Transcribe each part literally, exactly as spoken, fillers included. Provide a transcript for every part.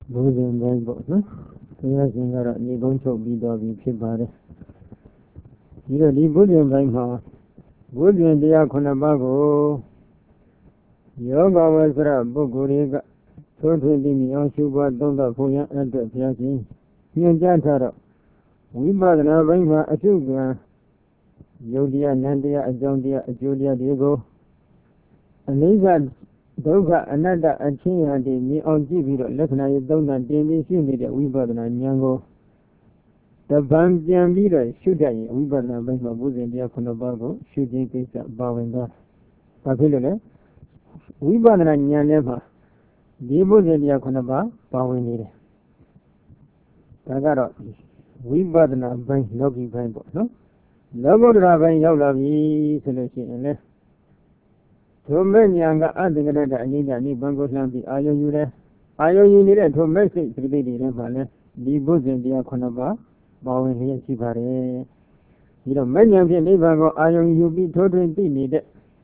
ဘုရင်တိုင်းပေါ့နော်ဘုရားရှင်ကတော့ဒီကုန်းချုပ်ပြီးတော့ပြီဖြစ်ပါတယ်ဒီတော့ဒီဘုရင်တိုင်းမှာဘုရင်တရားခုနှစ်ပါးကိုယောဂဝဆရာပုဂ္ဂိုလ်တွေကသို့ထွင်းပြီးမြေအောင်ရှုပွားသုံးသပ်ဖို့ရန်အတွက်ဘုရားရှင်ညွှန်ကြားထားတော့ဝိပဿနာဘိုင်းမှာအရှုကံယုတ်တရားနန္တရားအကြောင်းတရားအကျိုးတရားတွေကိုအနိစ္စဒုက္ခအနတ္တအချင်းရာတွေမြင်အောင်ကြည့်ပြီးတော့လက္ခဏာရေးသုံးသပ်တင်ပြီးရှုနေတဲ့ဝိပဿနာဉာဏ်ကိုတပံပြန်ပြီးတော့ရှုတတ်ရင်ဝိပဿနာဘိုင်းမှာဘုဇင်တရားခုနှစ်ပါးကိုရှုခြင်းကိစ္စပါဝင်သွား။ဘာဖြစ်လို့လဲဝိပဿနာဉာဏ်ထဲမှာဒီဘုဇင်တရားခုနှစ်ပါးပါဝင်နေတယ်။ဒါကတော့ဝိပဿနာဘိုင်းလောကီဘိုင်းပေါ့နော်။လောကုတ္တရာဘိုင်းရောက်လာပြီဆိုလို့ရှိရင်လေထိုမဲ့ဉာဏ်ကအတ္တကရတအငိမ့်တနိဗ္ဗာန်ကိုလှမ်းပြီးအာယုံယူတယ်အာယုံယူနေတဲ့ထိုမဲ့စိတ်သတိတွေထဲမှာလဲဒီဘုဇင်တရားခုနှစ်ပါးပါဝင်လျက်ရှိပါတယ်ဒီတော့မဲ့ဉာဏ်ဖြင့်နိဗ္ဗာန်ကိုအာယုံယူပြီးထိုးထွင်းသိနေတဲ့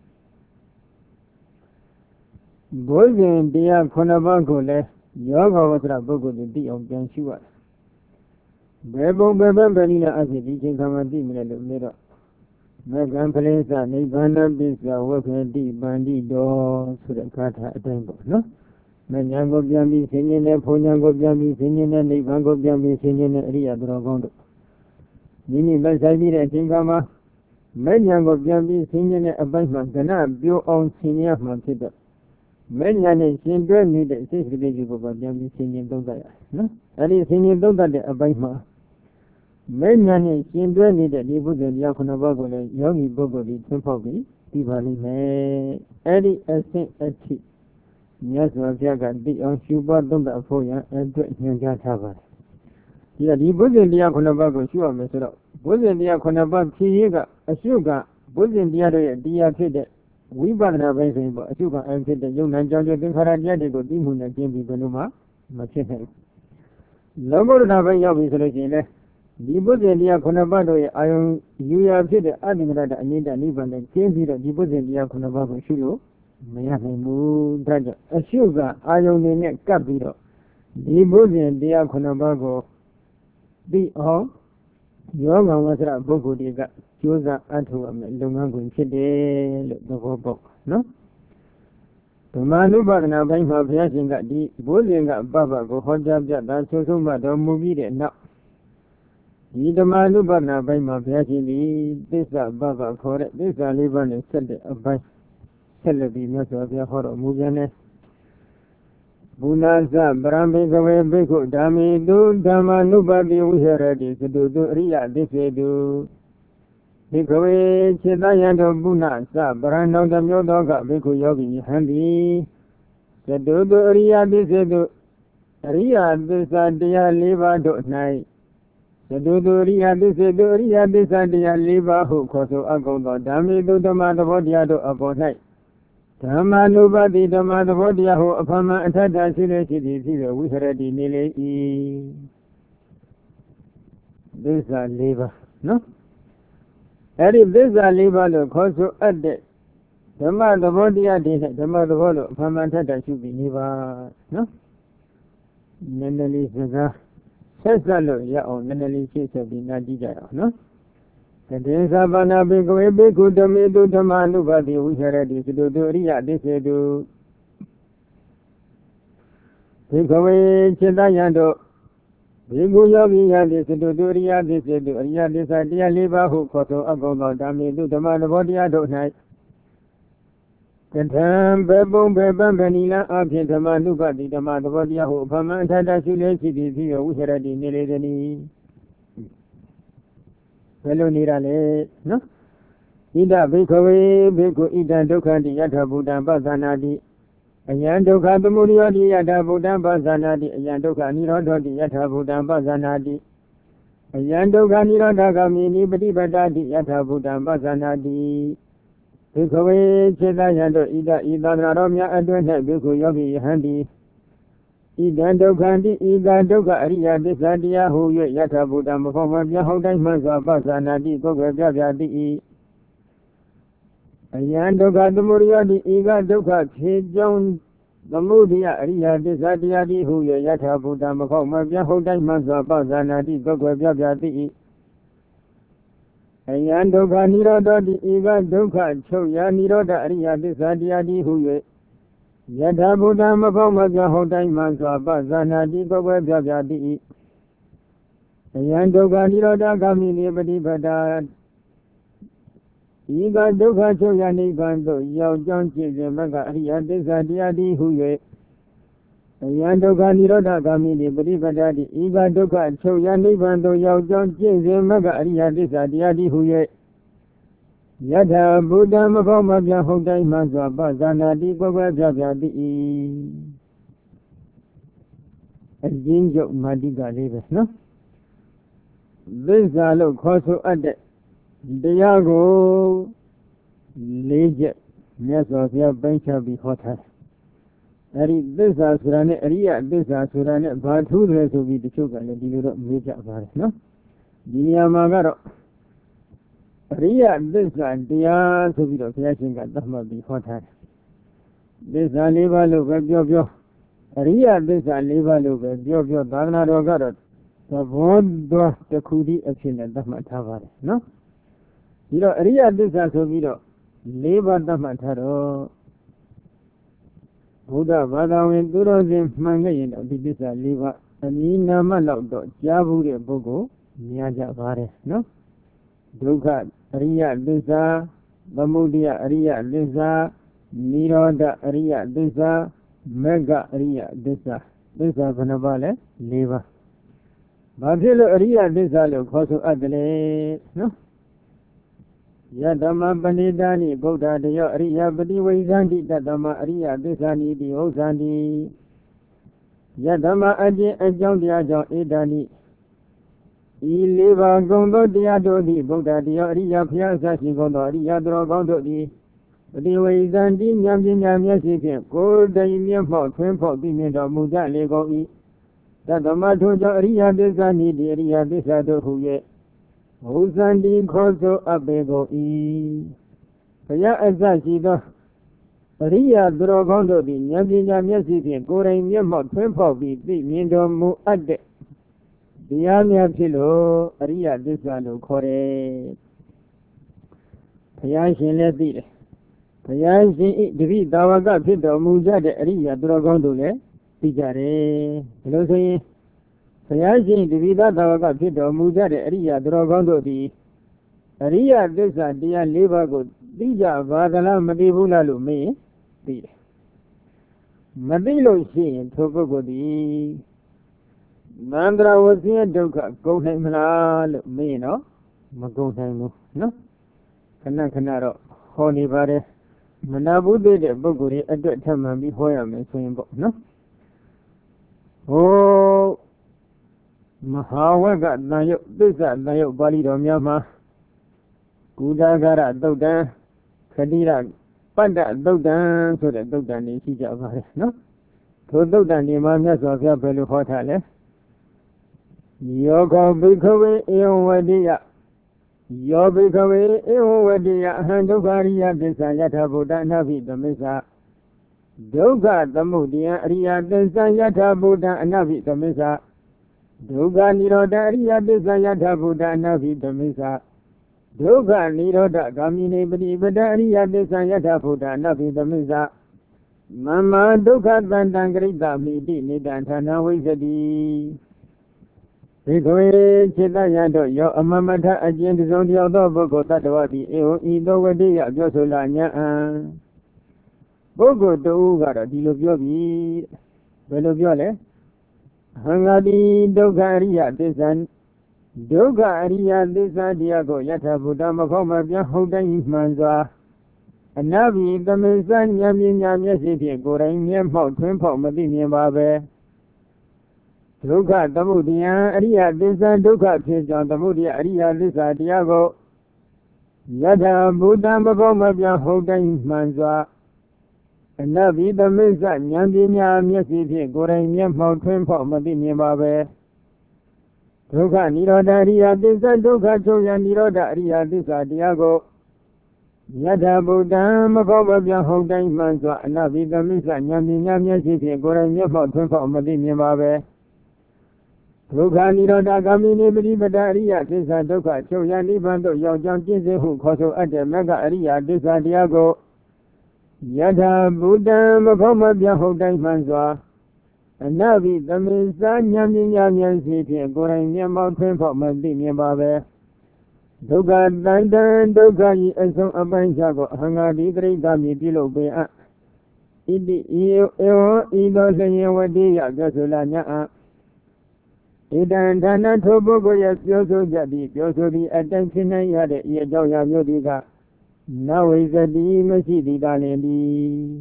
ဘုဇင်တရားခုနှစ်ပါးကိုလဲယောဂဝဆရာပုဂ္ဂိုလ်တွေသိအောင်ပြန်ရှုရတယ်ဘယ်ပုံဘယ်ဘက်ပဲနည်းနဲ့အဖြစ်ဒီချိန်ခါမှသိမလဲလို့နေတော့မေကံပရိသနိဗ္ဗာန်ပစ္စဝခေတိပန္တိတော်ဆိုတဲ့ဂါထာအတိုင်းပေါ့နော်မဉ္ဇဉ်ကိုပြန်ပြီးဆင်းရဲတဲ့ဘုံဉာဏ်ကိုပြန်ပြီးဆင်းရဲတဲ့နိဗ္ဗာန်ကိုပြန်ပြီးဆင်းရဲတဲ့အရိယတော်ကောင်းတို့မိမိလက်ဆိုင်ပြီးတဲ့အချိန်ခါမှာမဉ္ဇဉ်ကိုပြန်ပြီးဆင်းရဲတဲ့အပိုင်းမှာကဏပြိုအောင်ဆင်းရဲမှဖြစ်တော့မဉ္ဇဉ်နဲ့ရှင်တွဲနေတဲ့စိတ်ကလေးကိုပြန်ပြီးဆင်းရဲသုံးသပ်ရတယ်နော်အဲဒီဆင်းရဲသုံးသပ်တဲ့အပိုင်းမှာမဲ့ဉာဏ်နဲ့ရှင်တွဲနေတဲ့ဒီဘုဇင်တရားခုနှစ်ပါးကိုလည်းယောဂီပုဂ္ဂိုလ်ကြီးသင်ဖောက်ပြီးသိပါလိမ့်မယ်။အဲဒီအဆင့်အထိမြတ်စွာဘုရားကသိအောင်ရှုပွားသုံးသပ်ဖို့ရန်အတွက်ညွှန်ကြားထားပါတယ်။ဒီကဒီဘုဇင်တရားခုနှစ်ပါးကိုရှုရမယ်ဆိုတော့ဘုဇင်တရားခုနှစ်ပါးဖြစ်ရေးကအရှုကဘုဇင်တရားတို့ရဲ့တရားဖြစ်တဲ့ဝိပဿနာပိုင်းဆိုရင်ပေါ့အရှုကအဖြစ်တဲ့ယုံနာကြောင့်ကျသင်္ခါရတရားတွေကိုသိမှုနဲ့ကျင့်ပြီးဘယ်လိုမှမဖြစ်နိုင်ဘူး။လောကုတ္တရာပိုင်းရောက်ပြီဆိုလို့ရှိရင်လည်းဒီဘုဇင်တရားခုနှစ်ပါးတို့ရဲ့အာယုံယူရာဖြစ်တဲ့အတ္တမရတအငိမ့်တနိဗ္ဗာန်နဲ့ကျင်းပြီးတော့ဒီဘုဇင်တရားခုနှစ်ပါးကိုရှုလို့မရနိုင်ဘူးဒါကြောင့်အရှုကအာယုံတွေနဲ့ကပ်ပြီးတော့ဒီဘုဇင်တရားခုနှစ်ပါးကိုသိအောင်ယောဂဝဆရာပုဂ္ဂိုလ်တွေကကြိုးစားအထောက်အမဲ့လုပ်ငန်းခွင်ဖြစ်တယ်လို့သဘောပေါက်နော်ဓမ္မနုပါဒနာပိုင်းမှာဘုရားရှင်ကဒီဘုဇင်ကပပကိုဟောကြားပြတာဆိုဆုံးမှတော်မူပြီးတဲ့နောက်ဒီဓမ္မနုပါဒနာပိုင်းမှာဘုရားရှင်ဒီသစ္စာပပခေါ်တဲ့သစ္စာလေးပါးနဲ့ဆက်တဲ့အပိုင်းဆက်လက်ပြီးမြတ်စွာဘုရားဟောတော်မူပြန်တဲ့ဘုနာသဗရမေကဝေဘိက္ခုဓမ္မေတုဓမ္မနုပါတိဝိဟရတိသတုတုအရိယသစ္စေတုဘိက္ခဝေခြေတယံတောဘုနာသဗရဏောတမျိုးသောကဘိက္ခုယောဂီဟံတိသတုတုအရိယသစ္စေတုအရိယသစ္စာတရားလေးပါးတို့၌သတုတုအရိယသစ္စေတုအရိယသစ္စာတရားလေးပါးဟုခေါ်ဆိုအပ်ကုန်သောဓမ္မေတုဓမ္မသဘောတရားတို့အပေါ်၌ဓမ္မနုပါတိဓမ္မသဘောတရားဟုအဖမအထက်တာရှိလေရှိသည်ဖြစ်ဝိဟရတိနေလေ၏သစ္စာလေးပါးနော်အဲ့ဒီသစ္စာလေးပါးလို့ခေါ်ဆိုအပ်တဲ့ဓမ္မသဘောတရားတွေနဲ့ဓမ္မသဘောလို့အဖမအထက်တာရှိပြီးနေပါနော်နည်းနည်းလေးစကားဆက်ဆက်လို့ရအောင်နည်းနည်းလေးရှင်းဆက်ပြီးနားကြည့်ကြရအောင်နော်တတေသဗ္ဗနာဘေကဝေဘေကုဓမ္မေတုဓမ္မနုပါတိဝိဟရတိသတုတုအရိယသစ္စေတုဘေကဝေจิตယံတို့ဘေကုယောဂိယတိသတုတုအရိယသစ္စေတုအရိယသစ္စာတရားလေးပါးဟုခေါ်ဆိုအပ်ကုန်သောဓမ္မေတုဓမ္မသဘောတရားတို့၌ကထံဘေပုံဘေပံဗဏီလံအဖြစ်ဓမ္မနုပါတိဓမ္မသဘောတရားဟုအဖမအထတရှိလေရှိသည်ဖြစ်ဝိဟရတိနေလေသည်ဘယ်လိုနေတာလဲနော်ဣဒဘိက္ခဝေဘိက္ခုဣဒံဒုက္ခတိယထဗုဒ္ဓံပသနာတိအယံဒုက္ခသမုဒယတိယထဗုဒ္ဓံပသနာတိအယံဒုက္ခនិရောဓတိယထဗုဒ္ဓံပသနာတိအယံဒုက္ခនិရောဓဂမိနိပฏิပတ္တိယထဗုဒ္ဓံပသနာတိဘိက္ခဝေစေတယံတို့ဣဒဤသာသနာတော်များအတွင်း၌ဘိက္ခုယောဂီယဟန်တိဣဒံဒုက္ခတိဣဒံဒုက္ခအရိယသစ္စာတရားဟု၍ယထဗုဒ္ဓံမဖော်မပြဟုတ်တိုင်းမှစွာပသနာတိကိုယ်ွယ်ပြပြတိ၏အယံဒုက္ခသမုဒယတိဤကဒုက္ခဖြေကြောင်းသမုဒိယအရိယသစ္စာတရားတိဟု၍ယထာဘုဒ္ဓမဖောက်မပြဟုတ်တိုင်းမှစွာပဇာနာတိကွယ်ကွယ်ပြပြသိ၏အယံဒုက္ခនិရောဓတိဧကဒုက္ခချုပ်ရာនិရောဓအရိယသစ္စာတရားတိဟု၍ယထာဘုဒ္ဓမဖောက်မပြဟုတ်တိုင်းမှစွာပဇာနာတိကွယ်ကွယ်ပြပြသိ၏အယံဒုက္ခនិရောဓဂာမိနိပฏิပဒါဤကဒုက္ခချုပ်ရာနိဗ္ဗာန်သို့ရောက်ကြောင်းကျင့်စဉ်မကအရိယသစ္စာတရားတိဟု၍အယံဒုက္ခនិရောဓဂာမိနိပฏิပဒါတိဤကဒုက္ခချုပ်ရာနိဗ္ဗာန်သို့ရောက်ကြောင်းကျင့်စဉ်မကအရိယသစ္စာတရားတိဟု၍ယထာဘုဒ္ဓမဖောက်မပြဟုတ်တိုင်းမှစွာပဇာနာတိကွယ်ကွယ်ပြပြသိ၏အရင်းကျုပ်မာတိကလေးပဲနော်သစ္စာလို့ခေါ်ဆိုအပ်တဲ့တရားကိုလေးချက်မြတ်စွာဘုရားပိုင်းခြားပြီးဟောထားတယ်။အဲဒီသစ္စာဆိုတာနဲ့အရိယသစ္စာဆိုတာနဲ့ဘာထူးတယ်ဆိုပြီးတချို့ကလည်းဒီလိုတော့မေးကြပါတယ်နော်။ဒီနေရာမှာကတော့အရိယသစ္စာတရားဆိုပြီးတော့ဘုရားရှင်ကသတ်မှတ်ပြီးဟောထားတယ်။သစ္စာလေးပါးလို့ပဲပြောပြောအရိယသစ္စာလေးပါးလို့ပဲပြောပြောသာသနာတော်ကတော့သဘောတော်တစ်ခုတည်းအဖြစ်နဲ့သတ်မှတ်ထားပါတယ်နော်။ဒီတော့အရိယသစ္စာဆိုပြီးတော့လေးပါးသတ်မှတ်ထားတော့ဘုရားဘာသာဝင်သူတော်စင်မှန်ခဲ့ရင်တော့ဒီသစ္စာလေးပါးအမည်နာမလောက်တော့ကြားဘူးတဲ့ပုဂ္ဂိုလ်များကြပါတယ်နော်ဒုက္ခအရိယသစ္စာသမုဒယအရိယသစ္စာនិရောဓအရိယသစ္စာမဂ္ဂအရိယသစ္စာသစ္စာဘယ်နှပါးလဲလေးပါးဘာဖြစ်လို့အရိယသစ္စာလို့ခေါ်ဆိုအပ်တယ်လဲနော်ယတမပဏိတာနိဗုဒ္ဓတယောအရိယပတိဝိဇန္တိတတမအရိယသစ္စာနိတိဥစ္စာတိယတမအကျင့်အကြောင်းတရားကြောင့်ဧတာနိဤလေးပါးကုံသောတရားတို့သည်ဗုဒ္ဓတယောအရိယဖျားဆရှိကုန်သောအရိယသူတော်ကောင်းတို့သည်ပတိဝိဇန္တိဉာဏ်ပညာမျက်စိဖြင့်ကိုယ်တိုင်မျက်မှောက်ထွင်းဖောက်သိမြင်တော်မူကြလေကုန်၏တတမထိုကြောင့်အရိယသစ္စာနိတိအရိယသစ္စာတို့ဟု၍ဘုဇန္တိခေါ်ဆိုအပ်ပေကုန်၏ဘုရားအစရှိသောအရိယသူတော်ကောင်းတို့သည်ဉာဏ်ပညာမျက်စိဖြင့်ကိုယ်တိုင်မျက်မှောက်ထွင်းဖောက်ပြီးသိမြင်တော်မူအပ်တဲ့တရားများဖြစ်လို့အရိယသစ္စာလို့ခေါ်တယ်ဘုရားရှင်လည်းသိတယ်ဘုရားရှင်ဤတပိသာဝကဖြစ်တော်မူကြတဲ့အရိယသူတော်ကောင်းတို့လည်းသိကြတယ်ဒီလိုဆိုရင်ဘုရားရှင်တပိသာဝကဖြစ်တော်မူကြတဲ့အရိယသူတော်ကောင်းတို့သည်အရိယသစ္စာတရား၄ပါးကိုသိကြပါသလားမသိဘူးလားလို့မေးရင်သိတယ်မသိလို့ရှိရင်ထိုပုဂ္ဂိုလ်သည်သန္တရာဝဆင်းရဲဒုက္ခကုန်နိုင်မလားလို့မေးရင်တော့မကုန်နိုင်ဘူးနော်ခဏခဏတော့ဟောနေပါတယ်မနာဘူးတဲ့ပုဂ္ဂိုလ်တွေအတွက်ထပ်မှန်ပြီးဟောရမယ်ဆိုရင်ပေါ့နော်ဟိုမဟာဝကတန်ယုတ်သစ္စာတန်ယုတ်ပါဠိတော်များမှာကုဒါဂရသုတ်တံခတိရပတ္တသုတ်တံဆိုတဲ့သုတ်တံတွေရှိကြပါတယ်နော်ထိုသုတ်တံဒီမှာမြတ်စွာဘုရားဘယ်လိုဟောထားလဲယောကောဘိခဝေဧဝဝတိယယောဘိခဝေဧဝဝတိယအဟံဒုက္ခရိယသစ္စာယထာဘုဒ္ဓအနာဖိသမစ္ဆာဒုက္ခသမုဒယအရိယသစ္စာယထာဘုဒ္ဓအနာဖိသမစ္ဆာဒုက္ခនិရောဓအရိယသစ္စာယထာဘုဒ္ဓအနာဖိသမစ္ဆာဒုက္ခនិရောဓဂာမိနေပฏิပဒအရိယသစ္စာယထာဘုဒ္ဓအနာဖိသမစ္ဆာမမဒုက္ခတန္တံဂရိတမိတိနိတံဌာနဝိသတိဒီကိုယ်จิตယတို့ယောအမမထအကျဉ်တစုံတယောက်သောပုဂ္ဂိုလ်တ attva သည်ဧဝံဤသောဝတိယပြောဆိုလာညာအံပုဂ္ဂိုလ်တူကတော့ဒီလိုပြောပြီဘယ်လိုပြောလဲဟံဃာတိဒုက္ခအရိယသစ္စာဒုက္ခအရိယသစ္စာတရားကိုယထာဘုဒ္ဓမခေါမပြဟုတ်တိုင်းမှန်စွာအနာဘိသမေသဉာဏ်ပညာမျက်စိဖြင့်ကိုယ်တိုင်မျက်မှောက်ထွင်းဖောက်မသိမြင်ပါပဲဒုက္ခသမုဒယအရိယသစ္စာဒုက္ခဖြစ်ကြောင်းသမုဒယအရိယသစ္စာတရားကိုယထာဘုဒ္ဓမခေါမပြဟုတ်တိုင်းမှန်စွာအနဘိသမေသဉာဏ်ပညာမျက်စိဖြင့်ကိုယ်တိုင်မျက်မှောက်ထွင်းဖောက်မသိမြင်ပါပဲဒုက္ခនិရောဓအရိယသစ္စာဒုက္ခချုပ်ရនិရောဓအရိယသစ္စာတရားကို Yada Buddha Makobabia Holding Mantua, Nabi the Misa, Yami Yami City, Goran Yapo, Twinfo, Madini Mabe. Rukani Roda Gamini Badaria, Tisa Doka, Choyani Bando, Yojan Jizi, who Koso at the Mega Aria, Disa Diago. Yada Buddha Makobabia Holding Mantua. And Nabi the Misa, Yami Yami City, Goran Yapo, Twinfo, Madini Mabe. Doga Dandan Doga and some Abanjago, Hangadi, Great Dami, Dilo Bea. Idi Eo Ido Senyawadia, Gasolana. Idan Dana Tobogo, yes, Yoso Jadi, Yoso the attention I had a Yajoya Yodiga. Now is a Dimasi di Dalindi.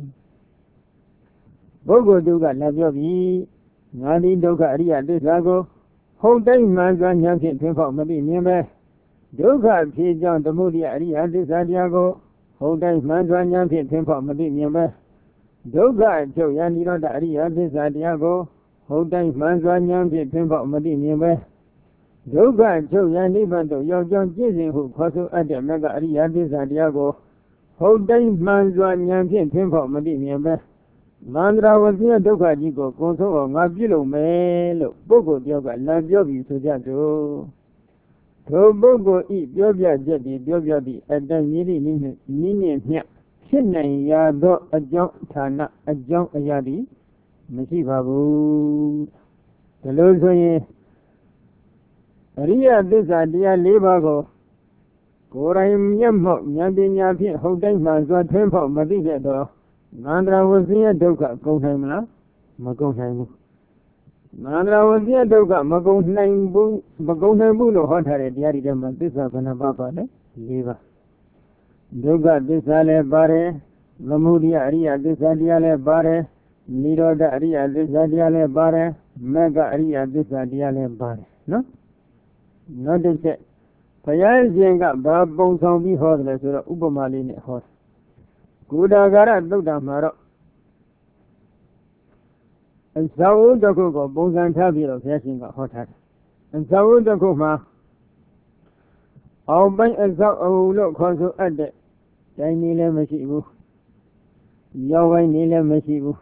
Bogo Duga Lajobi, Nadi Doga Ria Disago, Whole day Manzan Yankin Temple Madi. Doga Pijan the Moody Aria Disago, Whole day Manzan Yankin Temple Madi. Doga Joyani Aria Disago, Whole day Manzan Yankin Temple Madi. Doga Joyani Bando, Yojan Jizzy who Koso at the Mega Aria Disago, Whole day Manzan Yankin Temple Madi. Mandra was near Doga Jigo, Koso, Mabilo Melo, Bogo Yoga, Lajobi Sujato. Tobogo eat Biobia Jetty, Biobia, and then Nini Nini Nia. Shinay Yado, a junk Tana, a junk a yadi. Messibabu. The Lozoye Ria this idea Libago. Goraim Yamho, Yabin Yapi, Holding Manzua Temple, Madido. Mandra was near Doga, Gohamla, Magoham. Mandra was near Doga, Magoham, Magoham Bulo, Hot Harry, Yari, this is an ababa, Liva. Doga, this Ale Bare, Lamudia Aria, this Adiale Bare, Nido da Aria, this Adiale Bare, Mega Aria, this Adiale Bare. No? Not the set. Payal Jenga, Bab Bones on me horseless or Ubamalin horse. Gudagara Duda Maro. And Saul the Coco, Bones and Tabilo, catching a hot hat. And Saul the Coma. I'll buy a Saul look also at the Nile Messibu. Yahweh Nile Messibu.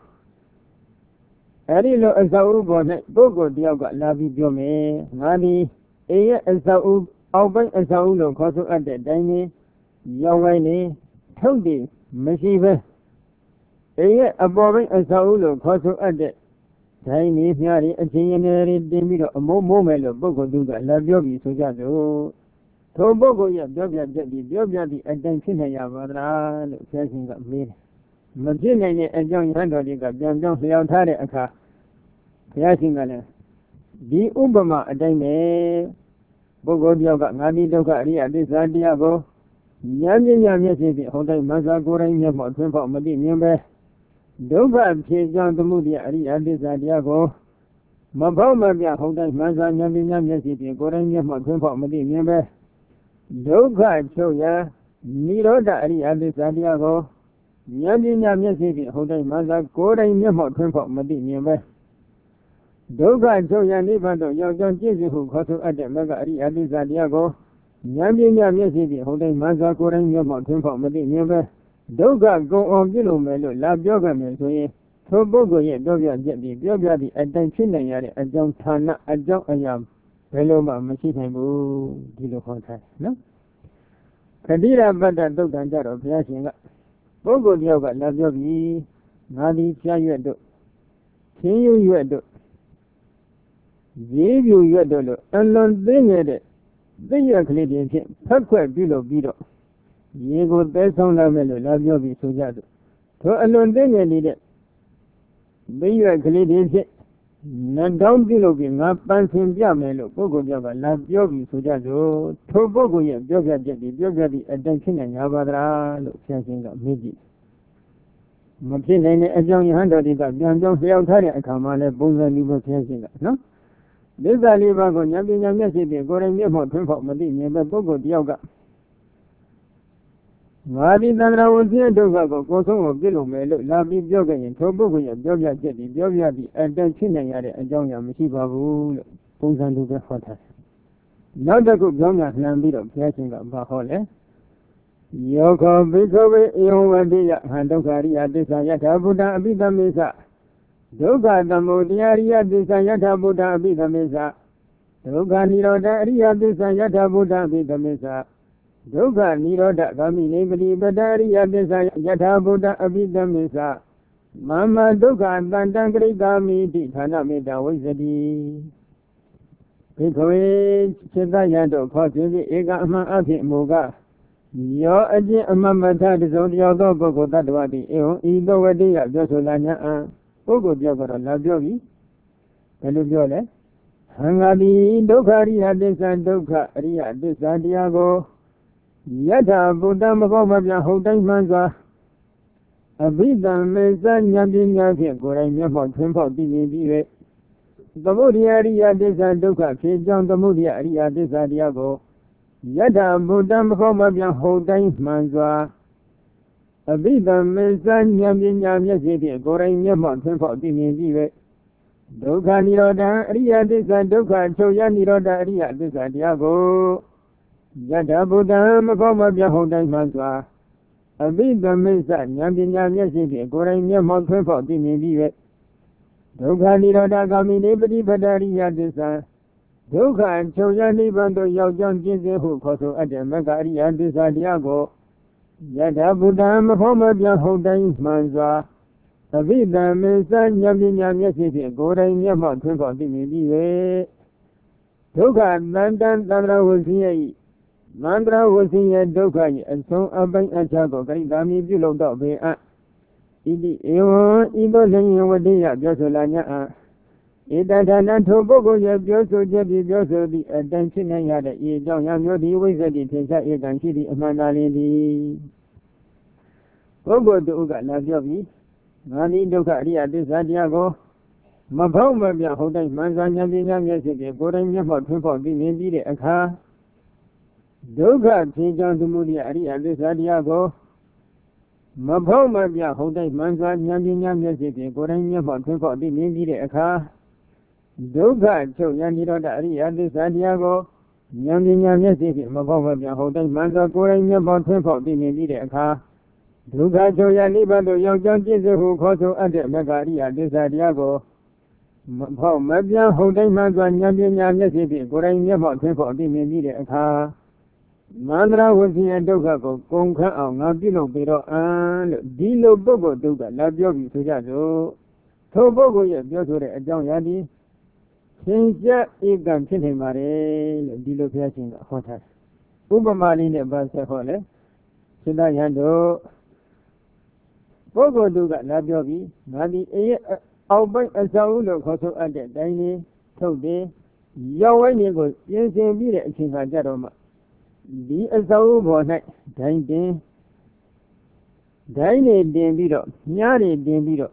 Arilo and Saul Bonnet, Bogo Dioga, Lavi Biome, Nadi, Ea and Saul, I'll buy a Saul look also at the Dine, Yahweh, Todi, Messive. Ea above a Saul look also at the Tiny Piari, a General Demido, a Momelo, Bogo Duga, Laviobi, Sujato. Tobogo, ya, Jobia, Jobia, the attention Yavara, catching up me. Magina, a young Randoliga, young Leontare, a car. Catching a the Ubama, a dame. Bogo Dioga, Nadi Doga, Ria, this Adiago. Yamin Yamisi, Hotel Mazagora, Yamo, Twimpo, Madi, Doga, Chijan, the Moody, Ria, this Adiago. Maboma, Hotel Mazan, Yamin Yamisi, Goran, Yamo, Twimpo, Madi, Doga, Choya, Nido, Ria, this Adiago. Yamin Yamisi, Hotel Maza, Goran, Yamo, Twimpo, Madi, Doga, Choya, Nibando, Yojan Jizu, who Koso at the Mega Ria, this Adiago. Yamin Yamisi, Hotel Maza, Goran, Yamo, Twimpo, Madi, Doga, go on below Melo, La Yoga Melsoye, Tobogo, Dobia Jetty, Dobia, the attention, a junk Tana, a junk a yam, Peloma, Machine, Dilo Hotel. No? Kadira Bada Doga Jaro, Piashing up. Bogo Yoga, La Yogi, Nadi Piayo, King you do. Give you your dollar, and learn they They are cleaning him, Papa below below. Ye go best on la melo, la Yogi Sujado. To alone they need it. They are cleaning him. Not down below being up, Pansin Yamelo, Bogo Java, la Yogi Sujado. To Bogo Yoga Jetty, Yoga the attention and Yavadra, catching up midget. Machine a young hundred is a young Leontari, I come on a bones and you were catching up, no? This is a liver on Yamin Yamisi, Goran Yamo, Twimpo, Madi, Bogo Yoga. Madi Dana was here to go, Koso, Gilo Melo, Lavi Yoga, and Tobogo, Jobia Jetty, Jobia, and then Chinayari, and John Yamisiba, Punsan to the hotel. Not the good Jonah Lambido, catching up Bahole. Yoko Bikove Yomadiya Handokariya Disa Yata Buddha Abhitamisa Dukkha Tamodiyariya Disa Yata Buddha Abhitamisa Dukkha Niroda Riya Disa Yata Buddha Abhitamisa Dukkha Niroda Kami Nibri Badariya Disa Yata Buddha Abhitamisa Mama Dukkha Tantangri Kami Dithana Meda Vaisadi Bikove Chitta Yanto Khochiri Eka Ama Api Muga Yo Aji Amamata Zodiac Boko Tadwadi Eo Ido Wadia Josolana Boko Jagora Labiogi Pelubiole Hangadi Dokari Hadisan Doka Ria de Santiago Yata Buddha Mahomabia Hotai Manza Abida Mesa Yambin Yafi Gorania Temple Divi The Mudia Ria de Sandoka John the Mudia Ria de Santiago Yada Buddha Mahomabia Hotai Manza Abida Mesa Yambin Yamyasi Gorania Temple Divi Doka Niroda Ria de Sandoka Choya Niroda Ria de Santiago Yada Buddha Mahomabia Hotai Manza Abida Mesa Yambin Yamyasi Gorania Temple Divi Doka Niroda Kami Nibri Badariya de San Dukkha Choyani Bando Yajan Jinhu Koso at the Magariya de Santiago Yada Buddha Mahomabia Hotai Manza Abida Mesa Yambin Yamyasi Gorania Temple Divi Dukkha Nandan Tandra Wasiya Mandra Wasiya Dukkha and so Abai Achago Gami Bilo Dobe Idi Ewa Ido Lenya Wadia Josolanya Ida Danato Bogo Yoso Jabi Joso the attention and Yada E. John Yamodi Wizard Tesa Egan City Manalini Bogo to Uga Lajobi Mani Dokaria de Santiago Mapoma Hotai Manzan Yamina Yasiki Goran Yamot Temple Bini de Aka Doka Tijan to Mudia Aria de Santiago Mapoma Hotai Manzan Yamina Yasiki Goran Yamot Temple Bini de Aka Dukkha Choyaniro Daria de Santiago Yamina Yasiki Mapoma Hotai Manza Goran Yamot Temple Bini de Aka Dukkha Choyanibado Yajan Jinhu Koso at the Magaria de Santiago Mapoma Hotai Manzan Yamina Yasiki Goran Yamot Temple Bini de Aka Mandra was in a Doka Gonka on Nabilo Biro and Dilo Bogo Duga Labiogi Sujado Tobogo Yotore John Yadi Sinja Egan Tinimare Dilo Piacin Hotel Ubamalin Basa Hole Sudayando Bogo Duga Labiogi Nadi Albert Azaulo Koso at the Dine Today Yawanigo Yes in Villa Chingajaroma The Azau Bonnet, Dine Dine Dembiro, Yari Dembiro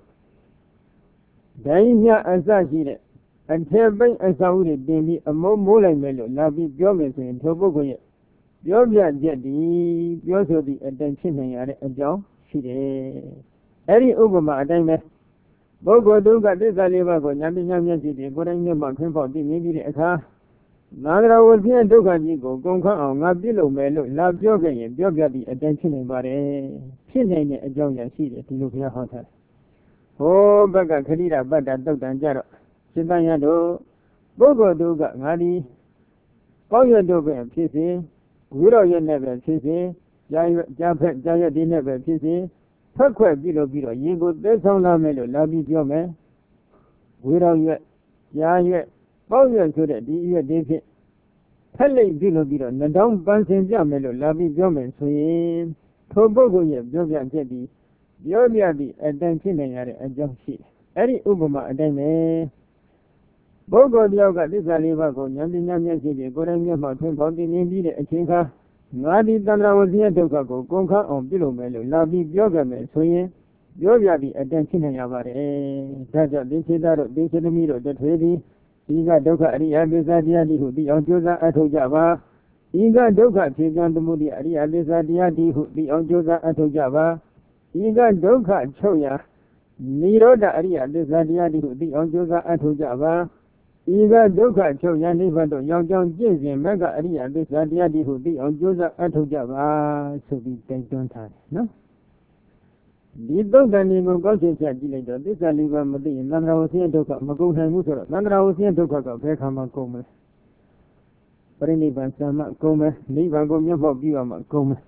Dine Azaji, and Terbai Azaudi Dembi, a more Mola Melo, Nabi Biomas and Tobogo. Biobia Jadi, Bioso the attention and a jaw, she did. Eddie Ubama, Dime Bogo Duga de Zalivago, Yami Yamyasi, Goranga Mountain for the maybe a car. Nandra was here to go, Gonka on Nabilo Melo, Love Jogging, and Bioga the attention and body. She named a young and she did look here hotel. Oh, Baga Kadira, but that dog and Jaro. Sitayado, Bogo Duga, Nadi, Boya Doga and Pissy, Wiro you never Pissy, Japet Jaya never Pissy, Turquet Bilo Bilo, you go, there's on Melo, love you, your man. Wiro you, Yaya. Boya to the dear David Pele Bilo Bilo, Nadam Bansin Jamelo, Lavi Jomen, Swim, Tobogo, Jovian Jetty, Biobia, and then Chinayari, and John Sheet. Eddie Ubama, and then Bogo Yoga, this Alivago, Yandi Yamyasi, Goranga Mountain, Bobby, Nindi, and Chinka, Nadi Dana was here to go, Gonka on Bilo Melo, Lavi Biogaman, Swim, Biobia, and then Chinayari, Taja, this is that, this is the middle, the twenty. Iga Doka Aria Bizadiadi who be on Josa Atojava. Iga Doka Chigan the Mudi Aria Bizadiadi who be on Josa Atojava. Iga Doka Choya Niroda Aria Bizadiadi who be on Josa Atojava. ဤကဒုက္ခချုပ်ရန်နိဗ္ဗာန်တို့ရောက်ကြောင်းကျင့်စဉ်မကအရိယသစ္စာတရားဒီဟုသိအောင်ကြိုးစားအထောက်ကြပါဆိုပြီးတိုက်တွန်းထားတယ်နော်ဒီသုတ်တန်ဒီကိုကောက်ချက်ချက်ကြည့်လိုက်တော့သစ္စာလေးပါးမသိရင်သန္တရာဝဆင်းဒုက္ခမကုန်နိုင်ဘူးဆိုတော့သန္တရာဝဆင်းဒုက္ခကဘယ်ခါမှကုန်မလဲပရိနိဗ္ဗာန်ဆံမကုန်မယ်နိဗ္ဗာန်ကိုမျက်မှောက်ပြုရမှာကုန်မယ်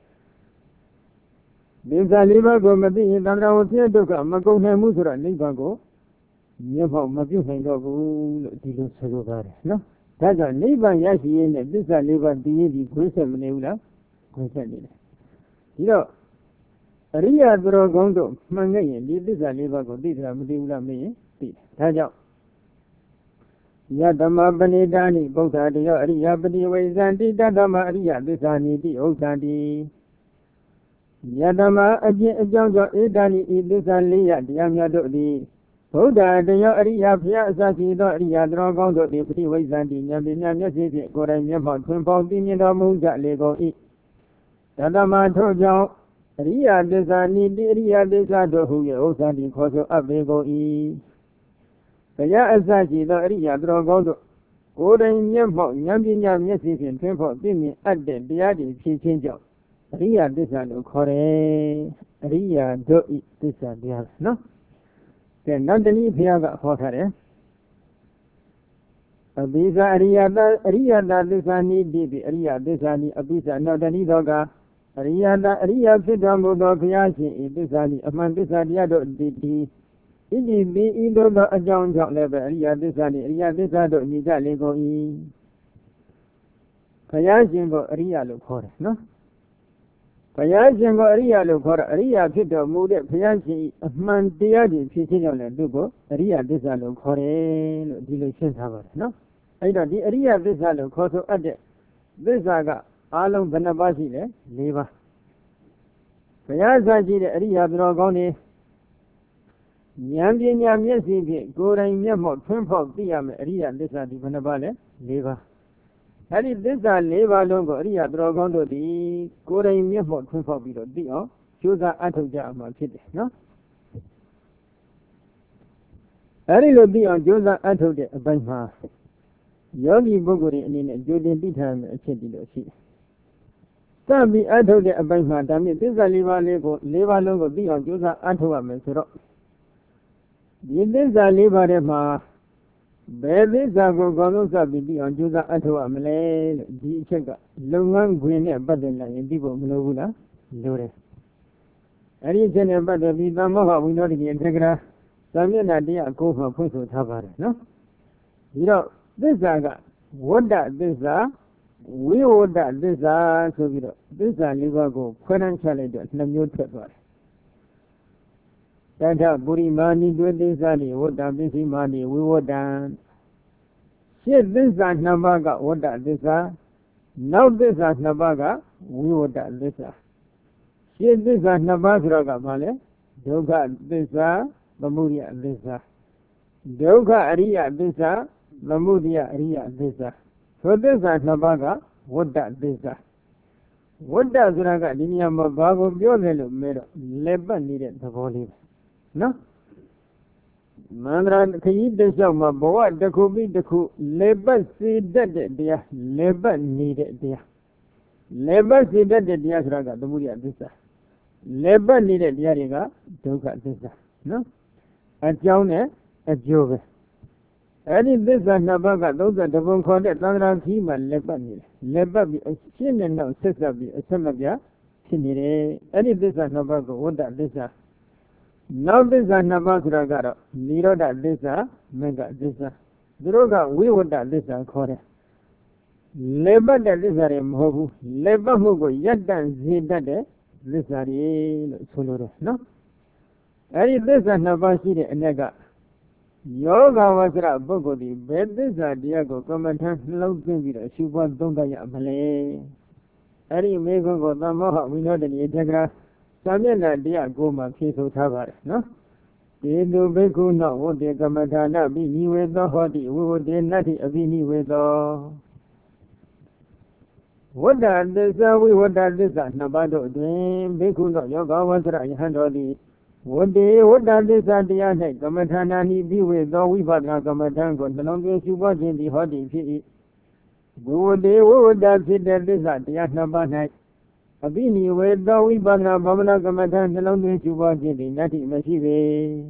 သစ္စာလေးပါးကိုမသိရင်သန္တရာဝဆင်းဒုက္ခမကုန်နိုင်ဘူးဆိုတော့နိဗ္ဗာန်ကိုမျက်မှောက်မပြုနိုင်တော့ဘူးလို့ဒီလိုဆိုလိုပါတယ်နော်ဒါကြောင့်နိဗ္ဗာန်ရရှိရေးနဲ့သစ္စာလေးပါးသိရေးဒီခွင့်ဆက်မနေဘူးလားခွင့်ဆက်နေတယ်ဒီတော့အရိယသူတော်ကောင်းတို့မှန်ခဲ့ရင်ဒီသစ္စာလေးပါးကိုသိတာမသိဘူးလားမေးရင်သိတယ်ဒါကြောင့်ယတမပဏိတာနိဗုဒ္ဓတရားအရိယပတိဝိဇန္တိတတမအရိယသစ္စာနိတိဥစ္စာတိယတမအကျင့်အကြောင်းကြောင့်ဧတာနိဤသစ္စာလေးရတရားများတို့သည်ဗုဒ္ဓတရားအရိယဘုရားအစရှိသောအရိယသူတော်ကောင်းတို့သည်ပတိဝိဇန္တိဉာဏ်ပညာမျက်စိဖြင့်ကိုယ်တိုင်မျက်မှောက်ထွန်းပေါင်းသိမြင်တော်မူကြလေကုန်၏တတမထို့ကြောင့်အရိယသစ္စာနိတိအရိယသစ္စာတို့ဟု၍ဥစ္စာတိခေါ်ဆိုအပ်ပေကုန်၏ဘုရားအစရှိသောအရိယသူတော်ကောင်းတို့ကိုယ်တိုင်မျက်မှောက်ဉာဏ်ပညာမျက်စိဖြင့်ထွန်းပေါင်းသိမြင်အပ်တဲ့တရားတွေဖြစ်ခြင်းကြောင့်အရိယသစ္စာလို့ခေါ်တယ်အရိယတို့ဤသစ္စာတရားနော်ကဲနောက်တနည်းဘုရားကဟောထားတယ်အဘိဇာအရိယတအရိယတသစ္စာနိတိပိအရိယသစ္စာနိအဘိဇာနောက်တနည်းတော့ကအရိယတအရိယဖြစ်တော်မူသောဘုရားရှင်ဤသစ္စာနိအမှန်သစ္စာတရားတို့တည်တည်ဣတိပိဤသို့သောအကြောင်းကြောင့်လည်းပဲအရိယသစ္စာနိအရိယသစ္စာတို့ညီကြလေကုန်၏ဘုရားရှင်ကိုအရိယလို့ခေါ်တယ်နော်ဘုရားရှင်ကိုအရိယလို့ခေါ်တာအရိယဖြစ်တော်မူတဲ့ဘုရားရှင်အမှန်တရားကြီးဖြစ်ခြင်းကြောင့်လည်းသူ့ကိုအရိယသစ္စာလို့ခေါ်တယ်လို့ဒီလိုရှင်းထားပါတယ်နော်အဲ့တော့ဒီအရိယသစ္စာလို့ခေါ်ဆိုအပ်တဲ့သစ္စာကအားလုံးဘယ်နှပါးရှိလဲ၄ပါးဘုရားဆရာရှိတဲ့အရိယသူတော်ကောင်းတွေဉာဏ်ပညာမျက်စိဖြင့်ကိုယ်တိုင်မျက်မှောက်ထွန်းဖောက်သိရမယ်အရိယသစ္စာဒီဘယ်နှပါးလဲ၄ပါးအဲ့ဒီသစ္စာ၄ပါးလုံးကိုအရိယသူတော်ကောင်းတို့သည်ကိုယ်တိုင်မျက်မှောက်ထွန်းဖောက်ပြီးတော့သိအောင်ကြိုးစားအထောက်ကြအမှာဖြစ်တယ်နော်အဲ့ဒီလိုသိအောင်ကြိုးစားအထောက်တဲ့အပိုင်းမှာယောဂီပုဂ္ဂိုလ်တွေအနေနဲ့ကြိုတင်သိထားမယ့်အချက်ဒီလိုရှိတယ်စပြီးအထောက်တဲ့အပိုင်းမှာဒါမြင့်သစ္စာ၄ပါးလေးကို၄ပါးလုံးကိုသိအောင်ကြိုးစားအထောက်ရမယ်ဆိုတော့ဒီသစ္စာ၄ပါးထဲမှာဘယ်သစ္စာကိုကောင်းဆုံးစပြီးသိအောင်ကြိုးစားအထောက်ရမလဲလို့ဒီအချက်ကလုပ်ငန်းခွင်နဲ့ပတ်သက်လာရင်သိဖို့မလိုဘူးလားလိုတယ်အဲ့ဒီအချက်နဲ့ပတ်သက်ပြီးသမ္မောဟဝိနောဒိကေသက္ကရာသာမျက်နှာတရားကိုမှဖွင့်ဆိုထားပါတယ်နော်ဒီတော့သစ္စာကဝတ္တသစ္စာဝိဝတ္တသစ္စာဆိုပြီးတော့သစ္စာလေးပါးကိုခွဲတမ်းချလိုက်တော့နှစ်မျိုးထွက်သွားတယ်တထပုရိမာနိတွေ့သစ္စာနိဝတ္တပစ္စည်းမာနိဝိဝတ္တံရှင်းသစ္စာနှစ်ပါးကဝတ္တသစ္စာနောက်သစ္စာနှစ်ပါးကဝိဝတ္တသစ္စာရှင်းသစ္စာနှစ်ပါးဆိုတော့ကဘာလဲဒုက္ခသစ္စာသမုဒယသစ္စာဒုက္ခအရိယသစ္စာသမုဒယအရိယသစ္စာဆိုသစ္စာနှစ်ပါးကဝတ္တသစ္စာဝတ္တဆိုတာကဒီနေရာမှာဘာကိုပြောတယ်လို့မဲတော့လက်ပတ်နေတဲ့သဘောလေးပဲနော်မန္တရာခရီးတစ်လျှောက်မှာဘဝတစ်ခုပြီးတစ်ခုလက်ပတ်စေတတ်တဲ့တရားလက်ပတ်နေတဲ့တရားလက်ပတ်စေတတ်တဲ့တရားဆိုတာကသမုဒယသစ္စာလက်ပတ်နေတဲ့တရားတွေကဒုက္ခသစ္စာနော်အကြောင်းနဲ့အကျိုးပဲအဲ့ဒီသစ္စာနှစ်ပါးကသုံးသတပုံခေါ်တဲ့သံဃာခီးမှာလက်ပတ်နေတယ်လက်ပတ်ပြီးအရှင်းနဲ့နောက်ဆက်ဆက်ပြီးအဆက်မပြဖြစ်နေတယ်အဲ့ဒီသစ္စာနှစ်ပါးကိုဝတ္တသစ္စာနောက်သစ္စာနှစ်ပါးဆိုတာကတော့နိရောဓသစ္စာမဂ္ဂသစ္စာသူတို့ကဝိဝတ္တသစ္စာခေါ်တယ်လက်ပတ်တဲ့သစ္စာတွေမဟုတ်ဘူးလက်ပတ်မှုကိုရပ်တန့်စေတတ်တဲ့သစ္စာတွေလို့ဆိုလိုတယ်နော်အဲ့ဒီသစ္စာနှစ်ပါးရှိတဲ့အ ਨੇ ကယောဂဝဆရာပုဂ္ဂိုလ်ဒီဘယ်သစ္စာတရားကိုကမ္မထံနှလုံးသွင်းပြီးတော့ရှုပွားသုံးသပ်ရမလဲအဲ့ဒီမေခွန်းကိုသမ္မောဟဝိနောဒတိတက္ကရာသာမျက်နှာတရားကိုမှဖြေဆိုထားပါတယ်နော်တေတုဘိက္ခုနောဝတ္တေကမ္မထာနပိနိဝေသောဟောတိဝိဝတ္တေနတ္တိအပိနိဝေသောဝတ္တသစ္စာဝိဝတ္တသစ္စာနှစ်ပါးတို့တွင်ဘိက္ခုနောယောဂဝဆရာယဟန်တော်သည်ဝတ္တေဝတ္တသစ္စာတရား၌ကမ္မထာနာနိပိဝေသောဝိပဿနာကမ္မထံကိုနှလုံးသွင်းရှုပွားခြင်းသည်ဟောသည်ဖြစ်၏ဝဝတ္တေဝဝတ္တဖြစ်တဲ့သစ္စာတရားနှစ်ပါး၌အပိနိဝေသောဝိပဿနာဘာဝနာကမ္မထံနှလုံးသွင်းရှုပွားခြင်းသည်နတ္တိမရှိပေ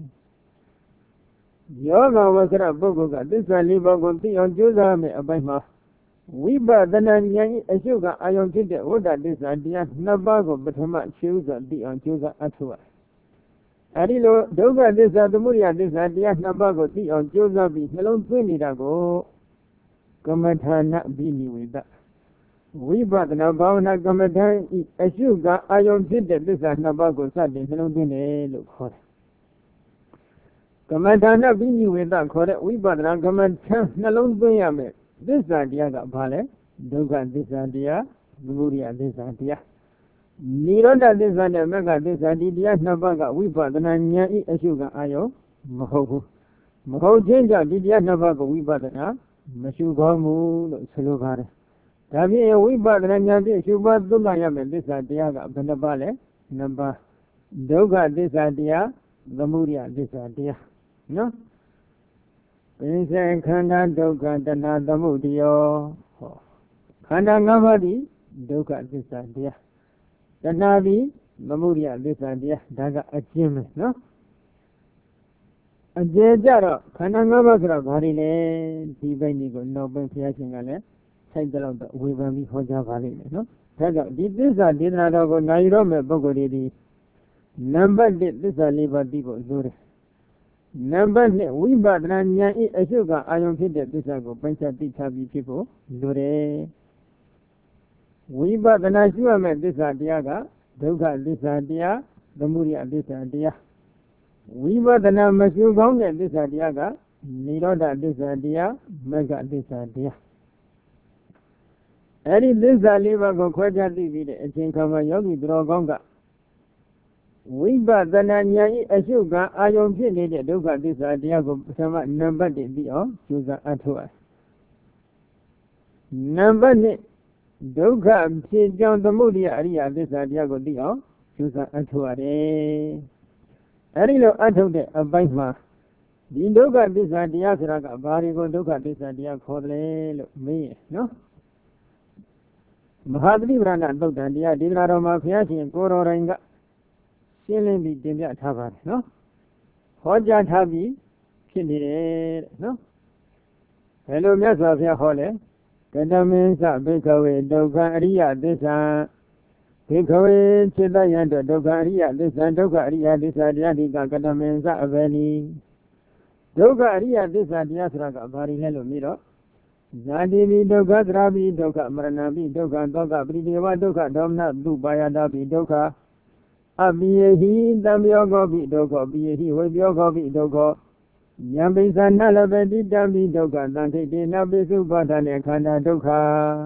ယောဂဝဆရပုဂ္ဂိုလ်ကသစ္စာလေးပါးကိုသိအောင်ကြိုးစားမယ်အပိုင်းမှာဝိပဿနာဉာဏ်၏အရှုကအာယုံဖြစ်တဲ့ဝတ္တသစ္စာတရားနှစ်ပါးကိုပထမရှိဥစွာသိအောင်ကြိုးစားအထောက်အဲဒီလိုဒုက္ခသစ္စာသမုဒယသစ္စာတရားနှစ်ပါးကိုသိအောင်ကြိုးစားပြီးနှလုံးသွင်းနေတာကိုကမ္မထာနာအပိနိဝေဒဝိပဿနာဘာဝနာကမ္မထာ၏အရှုကအာယုံဖြစ်တဲ့သစ္စာနှစ်ပါးကိုစတင်နှလုံးသွင်းတယ်လို့ခေါ်တယ်ကမ္မထာနာပိနိဝေဒခေါ်တဲ့ဝိပဿနာကမ္မထာနှလုံးသွင်းရမယ်သစ္စာတရားကဘာလဲဒုက္ခသစ္စာတရားသမုဒယသစ္စာတရားနိရောဓသစ္စာနဲ့မဂ္ဂသစ္စာဒီတရားနှစ်ပါးကဝိပဿနာဉာဏ်ဤအရှုကအာယုမဟုတ်ဘူးမဟုတ်ခြင်းကြောင့်ဒီတရားနှစ်ပါးကိုဝိပဿနာမရှုကောင်းဘူးလို့ဆိုလိုပါတယ်ဒါဖြင့်ဝိပဿနာဉာဏ်ဖြင့်ရှုပါသုံးပါရမယ်သစ္စာတရားကဘယ်နှပါးလဲနှစ်ပါးဒုက္ခသစ္စာတရားသမုဒယသစ္စာတရားနော်ပင်စံခန္ဓာဒုက္ခတဏှာသမုဒယောဟောခန္ဓာ၅ပါးသည်ဒုက္ခသစ္စာတရားတဏှာသည်သမုဒယသစ္စာတရားဒါကအကျဉ်းပဲနော်အကျေကြတော့ခန္ဓာ၅ပါးဆိုတော့ဘာတွေလဲဒီဘက်ကြီးကိုနောက်ပိုင်းဘုရားရှင်ကလည်းစိုက်တဲ့တော့ဝေဖန်ပြီးဟောကြားပါလိမ့်မယ်နော်ဒါကြောင့်ဒီသစ္စာဒေသနာတော်ကိုနိုင်ရောမဲ့ပုဂ္ဂိုလ်တွေဒီနံပါတ်၁သစ္စာလေးပါးသိဖို့လိုတယ်နံပါတ်၂ဝိပဿနာဉာဏ်ဤအရှုကအာယုံဖြစ်တဲ့သစ္စာကိုပိုင်းခြားသိထားပြီးဖြစ်ဖို့လိုတယ်ဝိပဿနာရှုရမယ့်သစ္စာတရားကဒုက္ခသစ္စာတရားသမုဒယသစ္စာတရားဝိပဿနာမရှုကောင်းတဲ့သစ္စာတရားကနိရောဓသစ္စာတရားမဂ္ဂသစ္စာတရားအဲဒီသစ္စာလေးပါးကိုခွဲခြားသိပြီးတဲ့အချိန်ခါမှာယောဂီသူတော်ကောင်းကဝိပဿနာဉာဏ်ဤအရှုကအာယုံဖြစ်နေတဲ့ဒုက္ခသစ္စာတရားကိုပထမနံပါတ်တစ်သိအောင်ကြိုးစားအထောက်အနံပါတ်၂ဒုက္ခဖြစ်ကြောင်းသမုဒယအရိယသစ္စာတရားကိုသိအောင်ကြိုးစားအထောက်ရတယ်အဲဒီလိုအထုတ်တဲ့အပိုင်းမှာဒီဒုက္ခသစ္စာတရားဆိုတာကဘာတွေကိုဒုက္ခသစ္စာတရားခေါ်တယ်လို့မေးရနော်မဟာသတိပ္ပဏသုတ်တံတရားဒေသနာတော်မှာဘုရားရှင်ကိုရောတိုင်းကရှင်းလင်းပြီးတင်ပြထားပါတယ်နော်ဟောကြားထားပြီးဖြစ်နေတယ်တဲ့နော်ဘယ်လိုမြတ်စွာဘုရားဟောလဲကတမင်းစဘိက္ခဝေဒုက္ခအရိယသစ္စာဘိက္ခဝေจิตယံဒုက္ခအရိယသစ္စာဒုက္ခအရိယသစ္စာတရားဒီကကတမင်းစအဘယ်နည်းဒုက္ခအရိယသစ္စာတရားဆိုတာကဘာတွေလဲလို့မြည်တော့ဇာတိပိဒုက္ခသရပိဒုက္ခမရဏပိဒုက္ခသောကပရိဒေဝဒုက္ခဒေါမနသုပါယတာပိဒုက္ခအပိယဟိတံပြောကောပိဒုက္ခပိယဟိဝေပြောကောပိဒုက္ခယံပိသနာလပတိတံပိဒုက္ခသံထိတေနပိစုပါဒနေခန္ဓာဒုက္ခ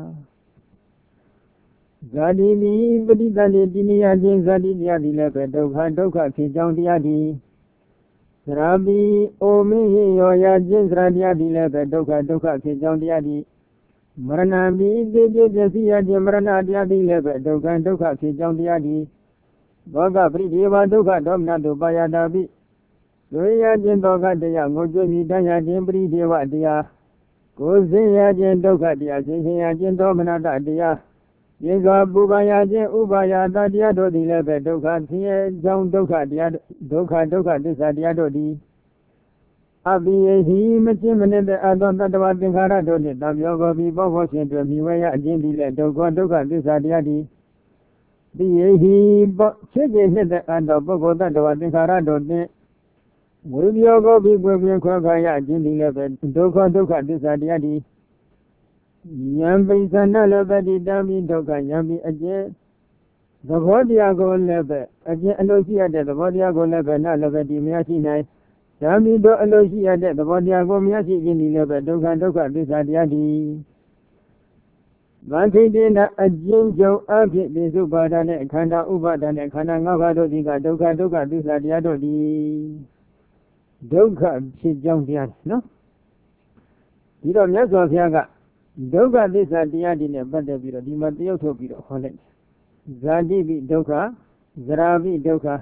ဇာတိပိပฏิတတိတိနိယခြင်းဇာတိတရားသည်လည်းပဲဒုက္ခဒုက္ခဖြစ်ကြောင်းတရားသည်သရပိအိုမင်းဟိယောယာခြင်းသရတရားသည်လည်းပဲဒုက္ခဒုက္ခဖြစ်ကြောင်းတရားသည်မရဏပိသေပြပစ္စည်းရခြင်းမရဏတရားသည်လည်းပဲဒုက္ခဒုက္ခဖြစ်ကြောင်းတရားသည်ဘောဂပရိဒေဝဒုက္ခဒေါမနတုပါယတာပိဆိုရခြင်းဒုက္ခတရားငိုကြွမြည်တမ်းရခြင်းပရိဒေဝတရားကိုယ်စင်ရခြင်းဒုက္ခတရားရှင်ရှင်ရခြင်းဒေါမနတတရားယေဇောပူပါယခြင်းဥပါယတာတရားတို့သည်လည်းပဲဒုက္ခဆင်းရဲကြောင်းဒုက္ခတရားဒုက္ခဒုက္ခသစ္စာတရားတို့သည်အပိယဟိမချင်းမနဲ့တဲ့အသောတတ္တဝသင်္ခါရတို့နှင့်တံပြောကောပြီးဘောဘောရှင်တွေ့မြည်ဝဲရအခြင်းသည်လည်းဒုက္ခဒုက္ခသစ္စာတရားသည်ပိယဟိချစ်ခြင်းနှင့်တဲ့အသောပုဂ္ဂိုလ်တတ္တဝသင်္ခါရတို့နှင့်ဝိပြောကောပြီးပွင့်ပွင့်ခွဲခွဲရအခြင်းသည်လည်းပဲဒုက္ခဒုက္ခသစ္စာတရားသည်ယံပိသနာလပတိတံပိဒုက္ခယံပိအကျဉ်သဘောတရားကိုလည်းပဲအကျဉ်အလိုရှိရတဲ့သဘောတရားကိုလည်းပဲနလပတိမရရှိနိုင်ယံပိတို့အလိုရှိရတဲ့သဘောတရားကိုမရရှိခြင်းသည်လည်းပဲဒုက္ခဒုက္ခသစ္စာတရားသည်ဗန္တိတေနအကျဉ်ကြုံအဖြစ်ပိစုပါဒနဲ့ခန္ဓာဥပါဒနဲ့ခန္ဓာ၅ပါးတို့သည်ကဒုက္ခဒုက္ခသစ္စာတရားတို့သည်ဒုက္ခဖြစ်ကြောင်းတရားနော်ဒီတော့မြတ်စွာဘုရားကဒုက္ခသစ္စာတရားဒီနဲ့ပတ်သက်ပြီးတော့ဒီမှာတရုပ်ထုတ်ပြီးတော့ဟောလိုက်ဇာတိပိဒုက္ခဇရာပိဒုက္ခ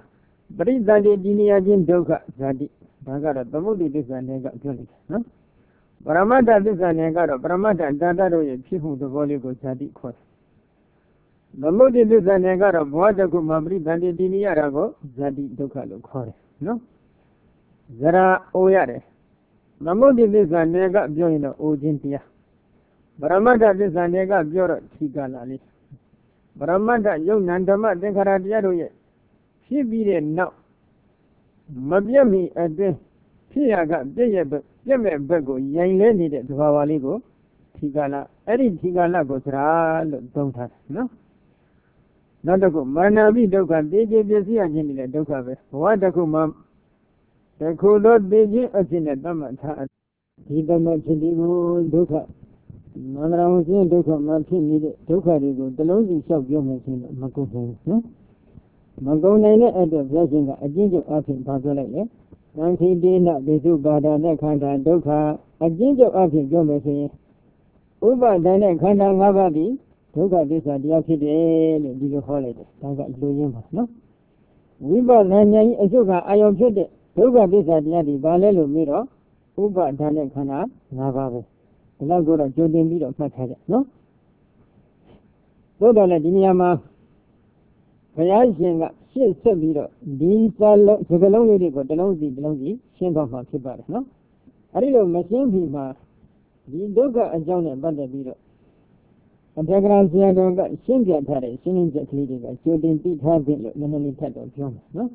ပရိသတ်တိဒီနိယချင်းဒုက္ခဇာတိဒါကတော့သမုဒိသစ္စာနဲ့ကပြောလိုက်တယ်နော်ပရမတ္ထသစ္စာနဲ့ကတော့ပရမတ္ထတန်တတို့ရဲ့ဖြစ်မှုသဘောလေးကိုဇာတိခေါ်တယ်သမုဒိသစ္စာနဲ့ကတော့ဘဝတစ်ခုမှာပရိသတ်တိဒီနိယတာကိုဇာတိဒုက္ခလို့ခေါ်တယ်နော်ဇရာအိုရတယ်သမုဒိသစ္စာနဲ့ကပြောရင်တော့အိုခြင်းတရားပရမတ္ထသစ္စာနဲ့ကပြောတော့ထိကလာလေးပရမတ္ထယုံနံဓမ္မသင်္ခါရတရားတို့ရဲ့ဖြစ်ပြီးတဲ့နောက်မပြတ်မီအတွင်းဖြစ်ရကပြည့်ရဲ့ဘက်ပြည့်မဲ့ဘက်ကိုရိုင်လဲနေတဲ့သဘာဝလေးကိုထိကလာအဲ့ဒီထိကလာကိုစရာလို့သုံးထားတယ်နော်နောက်တစ်ခုမာနပိဒုက္ခသိခြင်းပစ္စည်းအချင်းနေတဲ့ဒုက္ခပဲဘဝတစ်ခုမှာတစ်ခုသောသိခြင်းအဖြစ်နဲ့သတ်မှတ်ထားဒီတမဖြစ်ဒီကိုဒုက္ခမန္တရာဝန်ချင်းဒုက္ခမှာဖြစ်နေတဲ့ဒုက္ခတွေကိုတလုံးစီလျှောက်ပြောမယ်ဆိုရင်မကုန်ဘူးနော်မကုန်နိုင်တဲ့အတွက်ဘုရားရှင်ကအကျဉ်းချုပ်အဖြစ်ပါပြောလိုက်လေသံခိတေနဒေသုပါဒနဲ့ခန္ဓာဒုက္ခအကျဉ်းချုပ်အဖြစ်ပြောမယ်ဆိုရင်ဥပါဒနဲ့ခန္ဓာ၅ပါးဒီဒုက္ခသစ္စာတရားဖြစ်တယ်လို့ဒီလိုဟောလိုက်တယ်ဒါကလူရင်းပါနော်ဝိပဿနာဉာဏ်ကြီးအစုကအာယုံဖြစ်တဲ့ဒုက္ခသစ္စာတရားဒီဘာလဲလို့မေးတော့ဥပါဒနဲ့ခန္ဓာ၅ပါးပဲဒီလောက်ကိုတော့ကြိုတင်ပြီးတော့မှတ်ထားကြနော်သို့တော်လည်းဒီနေရာမှာဘုရားရှင်ကရှင်းဆက်ပြီးတော့ဒီစာလုံးစကလုံးလေးတွေကိုတစ်လုံးစီတစ်လုံးစီရှင်းသွားမှာဖြစ်ပါတယ်နော်အဲဒီလိုမရှင်းပြီမှာဒီဒုက္ခအကြောင်းနဲ့ပတ်သက်ပြီးတော့အထေကရာဆရာတော်ကရှင်းပြထားတဲ့ရှင်းလင်းချက်ကလေးတွေကကြိုတင်ပြီးထားပြီလို့နည်းနည်းလေးထပ်တော့ပြောမယ်နော်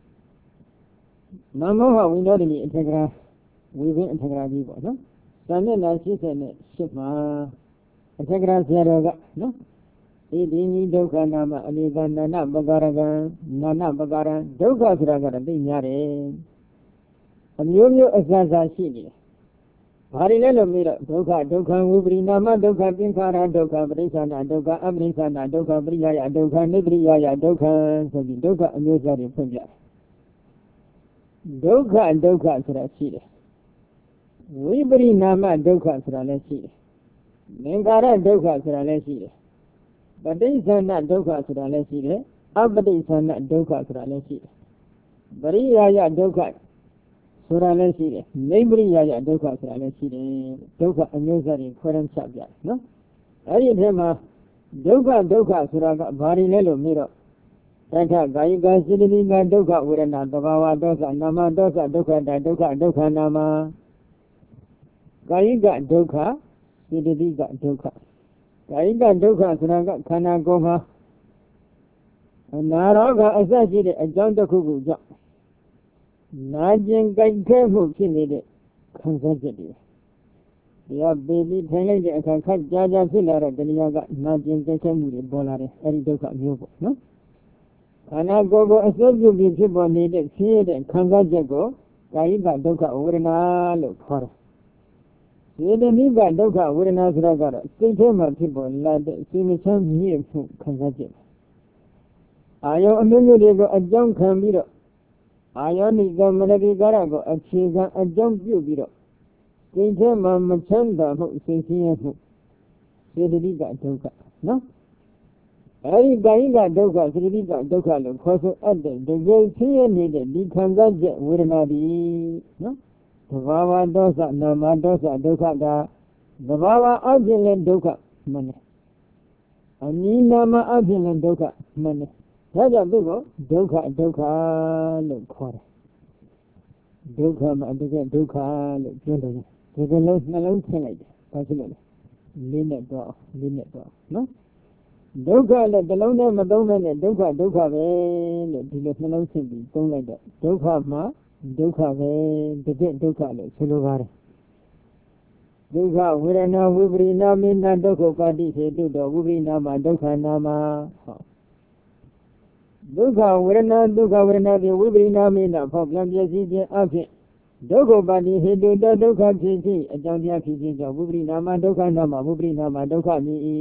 နမောဟဝိနောဒတိအထေကရာဝိဘင်းအထေကရာကြီးပေါ့နော်ဇာမျက်နှာရှင်းဆက်နဲ့ရှင်းမှာအထေကရာဆရာတော်ကနော်ဒီဒီနိဒုက္ခနာမအနိကနာနပကာရကံနာနပကာရံဒုက္ခဆိုတာကတော့သိများတယ်အမျိုးမျိုးအစအစရှိနေတယ်ဘာတွေလဲလို့မေးတော့ဒုက္ခဒုက္ခဝိပရိနာမဒုက္ခသင်္ခါရဒုက္ခပရိစ္ဆာနာဒုက္ခအပရိစ္ဆာနာဒုက္ခပရိယာယဒုက္ခနိပရိယာယဒုက္ခဆိုပြီးဒုက္ခအမျိုးအစားတွေဖွင့်ပြတယ်ဒုက္ခဒုက္ခဆိုတာရှိတယ်ဝိပရိနာမဒုက္ခဆိုတာလည်းရှိတယ်သင်္ခါရဒုက္ခဆိုတာလည်းရှိတယ်ပဋိသန္ဓဒုက္ခဆိုတာလည်းရှိတယ်အပဋိသန္ဓဒုက္ခဆိုတာလည်းရှိတယ်ပရိယာယဒုက္ခဆိုတာလည်းရှိတယ်နိဗ္ဗရိယာယဒုက္ခဆိုတာလည်းရှိတယ်ဒုက္ခအမျိုးအစားတွေခွဲခြားချပြတယ်နော်အဲ့ဒီအထက်မှာဒုက္ခဒုက္ခဆိုတာကဘာတွေလဲလို့မေးတော့တထကာယကစေတသိကဒုက္ခဝေဒနာသဘာဝဒေါသနာမဒေါသဒုက္ခတဒုက္ခဒုက္ခနာမကာယကဒုက္ခစေတသိကဒုက္ခကာယကဒုက္ခဆိုတာကခန္ဓာကိုယ်မှာအနာရောဂါအစရှိတဲ့အကြောင်းတစ်ခုခုကြောင့်နာကျင်ကြိုက်ခဲမှုဖြစ်နေတဲ့ခံစားချက်တွေတရားပေပြီးထိုင်လိုက်တဲ့အခါခက်ကြာကြာဖြစ်လာတဲ့တရားကနာကျင်ကြိုက်ခဲမှုတွေပေါ်လာတယ်အဲဒီဒုက္ခမျိုးပေါ့နော်ခန္ဓာကိုယ်ကိုအစွဲပြုပြီးဖြစ်ပေါ်နေတဲ့ဆင်းရဲတဲ့ခံစားချက်ကိုကာယကဒုက္ခဝေဒနာလို့ခေါ်တယ်စေတသိကဒုက္ခဝေဒနာဆိုတာကတော့စိတ်ထဲမှာဖြစ်ပေါ်လာတဲ့စိတ်မချမ်းမြေ့မှုခံစားချက်အာယုံအမျိုးမျိုးတွေကိုအကြောင်းခံပြီးတော့အာယောနိကမနတိကာရကိုအခြေခံအကြောင်းပြုပြီးတော့စိတ်ထဲမှာမချမ်းသာမှုစိတ်ဆင်းရဲမှုစေတသိကဒုက္ခနော်အဲဒီကာယကဒုက္ခစေတသိကဒုက္ခလို့ခေါ်ဆိုအပ်တဲ့တကယ်ဆင်းရဲနေတဲ့ဒီခံစားချက်ဝေဒနာဒီနော်သဘာဝဒေါသနာမဒေါသဒုက္ခကသဘာဝအဖြစ်လည်းဒုက္ခမှန်တယ်အနိနာမအဖြစ်လည်းဒုက္ခမှန်တယ်ဒါကြောင့်သူ့ကိုဒုက္ခဒုက္ခလို့ခေါ်တယ်ဒုက္ခမှာတကယ်ဒုက္ခလို့ပြောတယ်ဒီကလုံးနှလုံးထည့်လိုက်တယ်ဘာဖြစ်လို့လဲလေးနဲ့တော့လေးနဲ့တော့နော်ဒုက္ခလည်းတစ်လုံးနဲ့မသုံးနဲ့ဒုက္ခဒုက္ခပဲလို့ဒီလိုနှလုံးဆင့်ပြီးသုံးလိုက်တော့ဒုက္ခမှာဒုက္ခပဲတကယ်ဒုက္ခလို့ဆိုလိုပါတယ်ဒုက္ခဝေဒနာဝိပရိနာမေနဒုက္ခပါတိဟေတုတော်ဝိပရိနာမဒုက္ခနာမဟောဒုက္ခဝေဒနာဒုက္ခဝေဒနာဖြင့်ဝိပရိနာမေနဖောက်ပြန်ပြည့်စည်ခြင်းအဖြစ်ဒုက္ခပါတိဟေတုတော်ဒုက္ခဖြစ်ခြင်းအကြောင်းတရားဖြစ်ခြင်းကြောင့်ဝိပရိနာမဒုက္ခနာမဝိပရိနာမဒုက္ခမြည်၏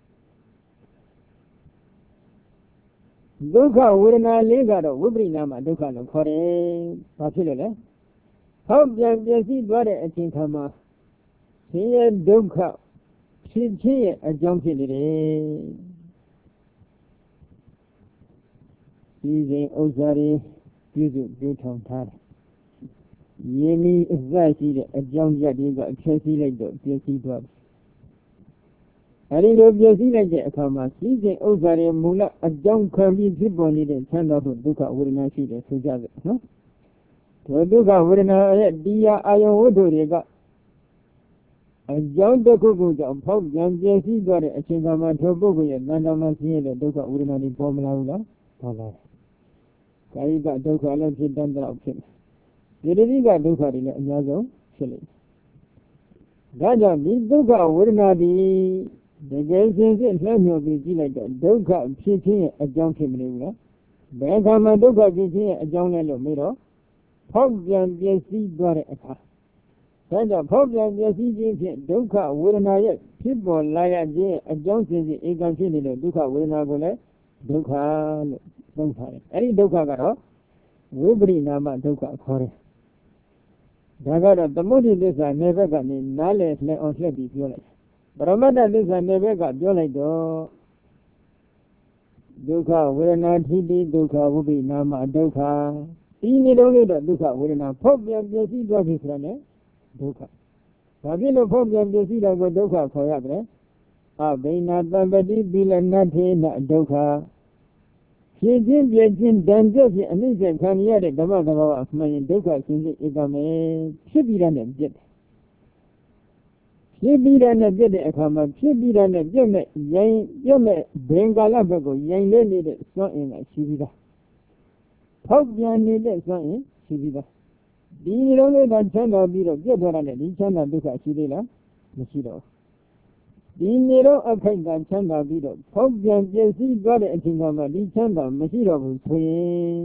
ဒုက္ခဝေဒနာလေးကတော့ဝိပရိနာမဒုက္ခလို့ခေါ်တယ်။ဘာဖြစ်လို့လဲ။ဖောက်ပြန်ပြည့်စည်သွားတဲ့အချိန်ခါမှာဆင်းရဲဒုက္ခဖြစ်ခြင်းရဲ့အကြောင်းဖြစ်နေတယ်။ဒီစဉ်ဥစ္စာတွေပြုစုပြုထောင်ထားတယ်ယင်းဤအစရှိတဲ့အကြောင်းရပ်တွေကဖြည့်ဆည်းလိုက်တော့ပြည့်စည်သွားတယ်အဲဒီလိုပြည့်စည်လိုက်တဲ့အခါမှာစီစဉ်ဥစ္စာတွေမူလအကြောင်းခံပြီးဖြစ်ပေါ်နေတဲ့ချမ်းသာဖို့ဒုက္ခဝေဒနာရှိတယ်ဆိုကြတယ်နော်ဒီဒုက္ခဝေဒနာရဲ့တရားအာယုံဝတ္ထုတွေကအကြောင်းတစ်ခုခုကြောင့်ဖောက်ပြန်ပြည့်စည်သွားတဲ့အချိန်ကမှထိုပုဂ္ဂိုလ်ရဲ့တဏ္ဍာမှာဆင်းရဲတဲ့ဒုက္ခဝေဒနာတွေပေါ်မလာဘူးလားပေါ်လာတယ်ကာယကဒုက္ခလည်းဖြစ်တတ်တော့ဖြစ်တယ်ဒီတိကဒုက္ခတွေလည်းအများဆုံးဖြစ်လိမ့်မယ်ဒါကြောင့်ဒီဒုက္ခဝေဒနာတွေတကယ်စင်စစ်လှမ်းမြော်ပြီးကြည့်လိုက်တော့ဒုက္ခဖြစ်ခြင်းရဲ့အကြောင်းဖြစ်မနေဘူးလားဘယ်အခါမှဒုက္ခဖြစ်ခြင်းရဲ့အကြောင်းလဲလို့မေးတော့ဖောက်ပြန်ပြည့်စည်သွားတဲ့အခါဒါကြောင့်ဖောက်ပြန်ပြည့်စည်ခြင်းဖြင့်ဒုက္ခဝေဒနာရဲ့ဖြစ်ပေါ်လာရခြင်းအကြောင်းစင်စစ်ဧကံဖြစ်နေတဲ့ဒုက္ခဝေဒနာကိုလည်းဒုက္ခလို့သုံးထားတယ်အဲဒီဒုက္ခကတော့ဝိပရိနာမဒုက္ခခေါ်တယ်ဒါကတော့သမုဒိသစ္စာနယ်ဘက်ကနေနားလည်လှည့်အောင်လှည့်ပြီးပြောလိုက်ပရမတ္တသစ္စာနယ်ဘက်ကပြောလိုက်တော့ဒုက္ခဝေဒနာထိတိဒုက္ခဝိပရိနာမဒုက္ခဒီနေတော့လို့ဒုက္ခဝေဒနာဖောက်ပြန်ပြည့်စည်သွားပြီဆိုတာနဲ့ဒုက္ခဘာဖြစ်လို့ဖောက်ပြန်ပြည့်စည်တာကိုဒုက္ခခေါ်ရတယ်အဘိနာတပတိပိလနထေနဒုက္ခဖြစ်ခြင်းပြည့်ခြင်းတန်ကြဖြင့်အနိစ္စခံရတဲ့ဓမ္မသဘောအမှန်ရင်ဒုက္ခစင်စစ်ဧကမေဖြစ်ပြီးတဲ့နဲ့ပြည့်တယ်ဖြစ်ပြီးတဲ့နဲ့ပြည့်တဲ့အခါမှာဖြစ်ပြီးတဲ့နဲ့ပြည့်မဲ့ရိုင်းပြည့်မဲ့ဘင်္ဂါလဘက်ကိုရိုင်းလဲနေတဲ့စွမ်းအင်ကရှိပြီးသားဖောက်ပြန်နေတဲ့စွမ်းအင်ရှိပြီးသားဒီလိုလေးကချမ်းသာပြီးတော့ပြည့်သွားတဲ့ဒီချမ်းသာဒုက္ခရှိသေးလားမရှိတော့ဒီနေတော့အခိုက်ကချမ်းသာပြီးတော့ဖောက်ပြန်ပြည့်စည်သွားတဲ့အချိန်မှာဒီချမ်းသာမရှိတော့ဘူးဆိုရင်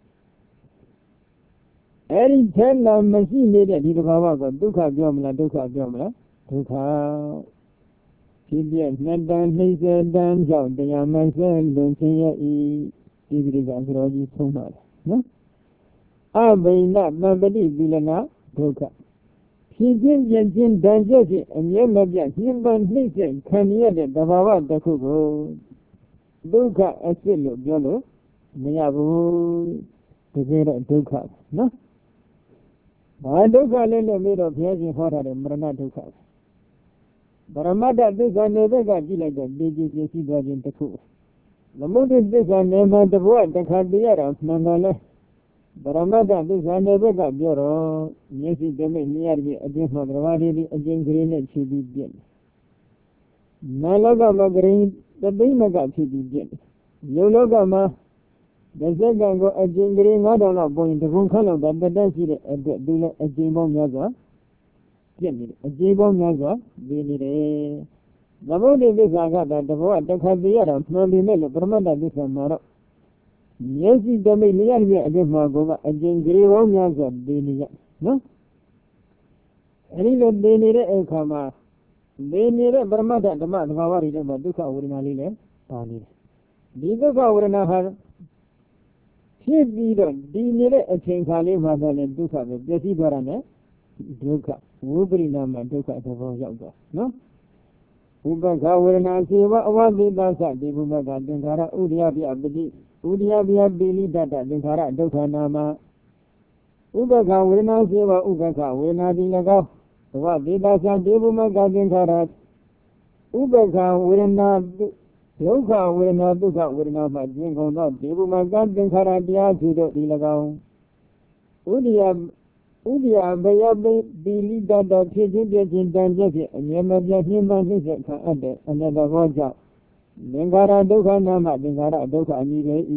အဲဒီချမ်းသာမရှိနေတဲ့ဒီတဘာဝကဒုက္ခပြောမလားဒုက္ခပြောမလားဒုက္ခဖြစ်ပြနှစ်တန်နှိမ့်စေတန်ကြောင့်တရားမဆဲလွန်ခြင်းရဲ့ဤဒီပိဋကသရောကြီးဆုံးပါတယ်နော်အဘိနသပတိပိလနာဒုက္ခဖြစ်ခြင်းပြည့်ခြင်းတန်ကြဖြင့်အမြဲမပြတ်ညှဉ်းပန်းနှိမ့်ဆက်ခံရတဲ့သဘာဝတစ်ခုကိုဒုက္ခအစစ်လို့ပြောလို့မရဘူးတကယ်တော့ဒုက္ခနော်ဘာဒုက္ခလဲလို့မေးတော့ဘုရားရှင်ဟောထားတယ်မရဏဒုက္ခပရမတ္တသစ္စာနယ်ဘက်ကကြည့်လိုက်တော့ဒီကြည့်ပြည့်စည်သွားခြင်းတစ်ခုသမုဒိသစ္စာနယ်မှာတဘောတစ်ခါတည်းရတာမှန်တယ်လေပရမတ္တသစ္စာနယ်ဘက်ကပြောတော့မျက်စိတမိတ်မြင်ရတဲ့အကျဉ်းမှာသဘာဝတည်းဒီအကျဉ်းကလေးနဲ့ဖြည့်ပြီးပြည့်တယ်နာလောကမှာကရင်တသိမကဖြည့်ပြီးပြည့်တယ်ယုံလောကမှာတစ်စက္ကန့်ကိုအကျဉ်းကလေးငါးတောင်လောက်ပုံရင်တကုံခန့်လောက်တတ်ရှိတဲ့အတွက်ဒီလည်းအကျဉ်းပေါင်းများစွာပြည့်နေတယ်အကျဉ်းပေါင်းများစွာနေနေတယ်သမုဒိသစ္စာကတဘောတစ်ခါတည်းရတာမှန်ပြီမဲ့လို့ပရမတ္တသစ္စာမှာတော့မျက်စိတမိတ်လျက်လျက်အကျဉ်းမှာကအကျဉ်းကလေးပေါင်းများစွာနေနေရနော်အဲဒီလိုနေနေတဲ့အခါမှာနေနေတဲ့ပရမတ္တဓမ္မသဘာဝတွေထဲမှာဒုက္ခဝေဒနာလေးလည်းပါနေတယ်ဒီဒုက္ခဝေဒနာဟာဖြစ်ပြီးတော့ဒီနေတဲ့အချိန်ခါလေးမှာလည်းဒုက္ခပဲပြည့်စည်သွားတာနဲ့ဒုက္ခဝိပရိနာမဒုက္ခသဘောရောက်သွားနော်ဥပက္ခဝေဒနာစေဝအဝတိသသတိဘုမကသင်္ခါရဥဒယပြပတိဥဒယပြပိလိတတသင်္ခါရဒုက္ခနာမဥပက္ခဝေဒနာစေဝဥပက္ခဝေဒနာတိ၎င်းဘဝတိသသတိဘုမကသင်္ခါရဥပက္ခဝေဒနာဒုက္ခဝေဒနာဒုက္ခဝေဒနာမှကျင်ကုန်သောဒီဘုမကသင်္ခါရတရားစုတို့ဒီ၎င်းဥဒယဥဒယဘယပိလိတတဖြစ်ခြင်းပြခြင်းတန်ကြဖြင့်အမြဲမပြတ်နှင်းပန်းနှိမ့်ဆက်ခံအပ်တဲ့အနတ္တဘောကြောင့်သင်္ခါရဒုက္ခနာမသင်္ခါရဒုက္ခအမည်ပဲ၏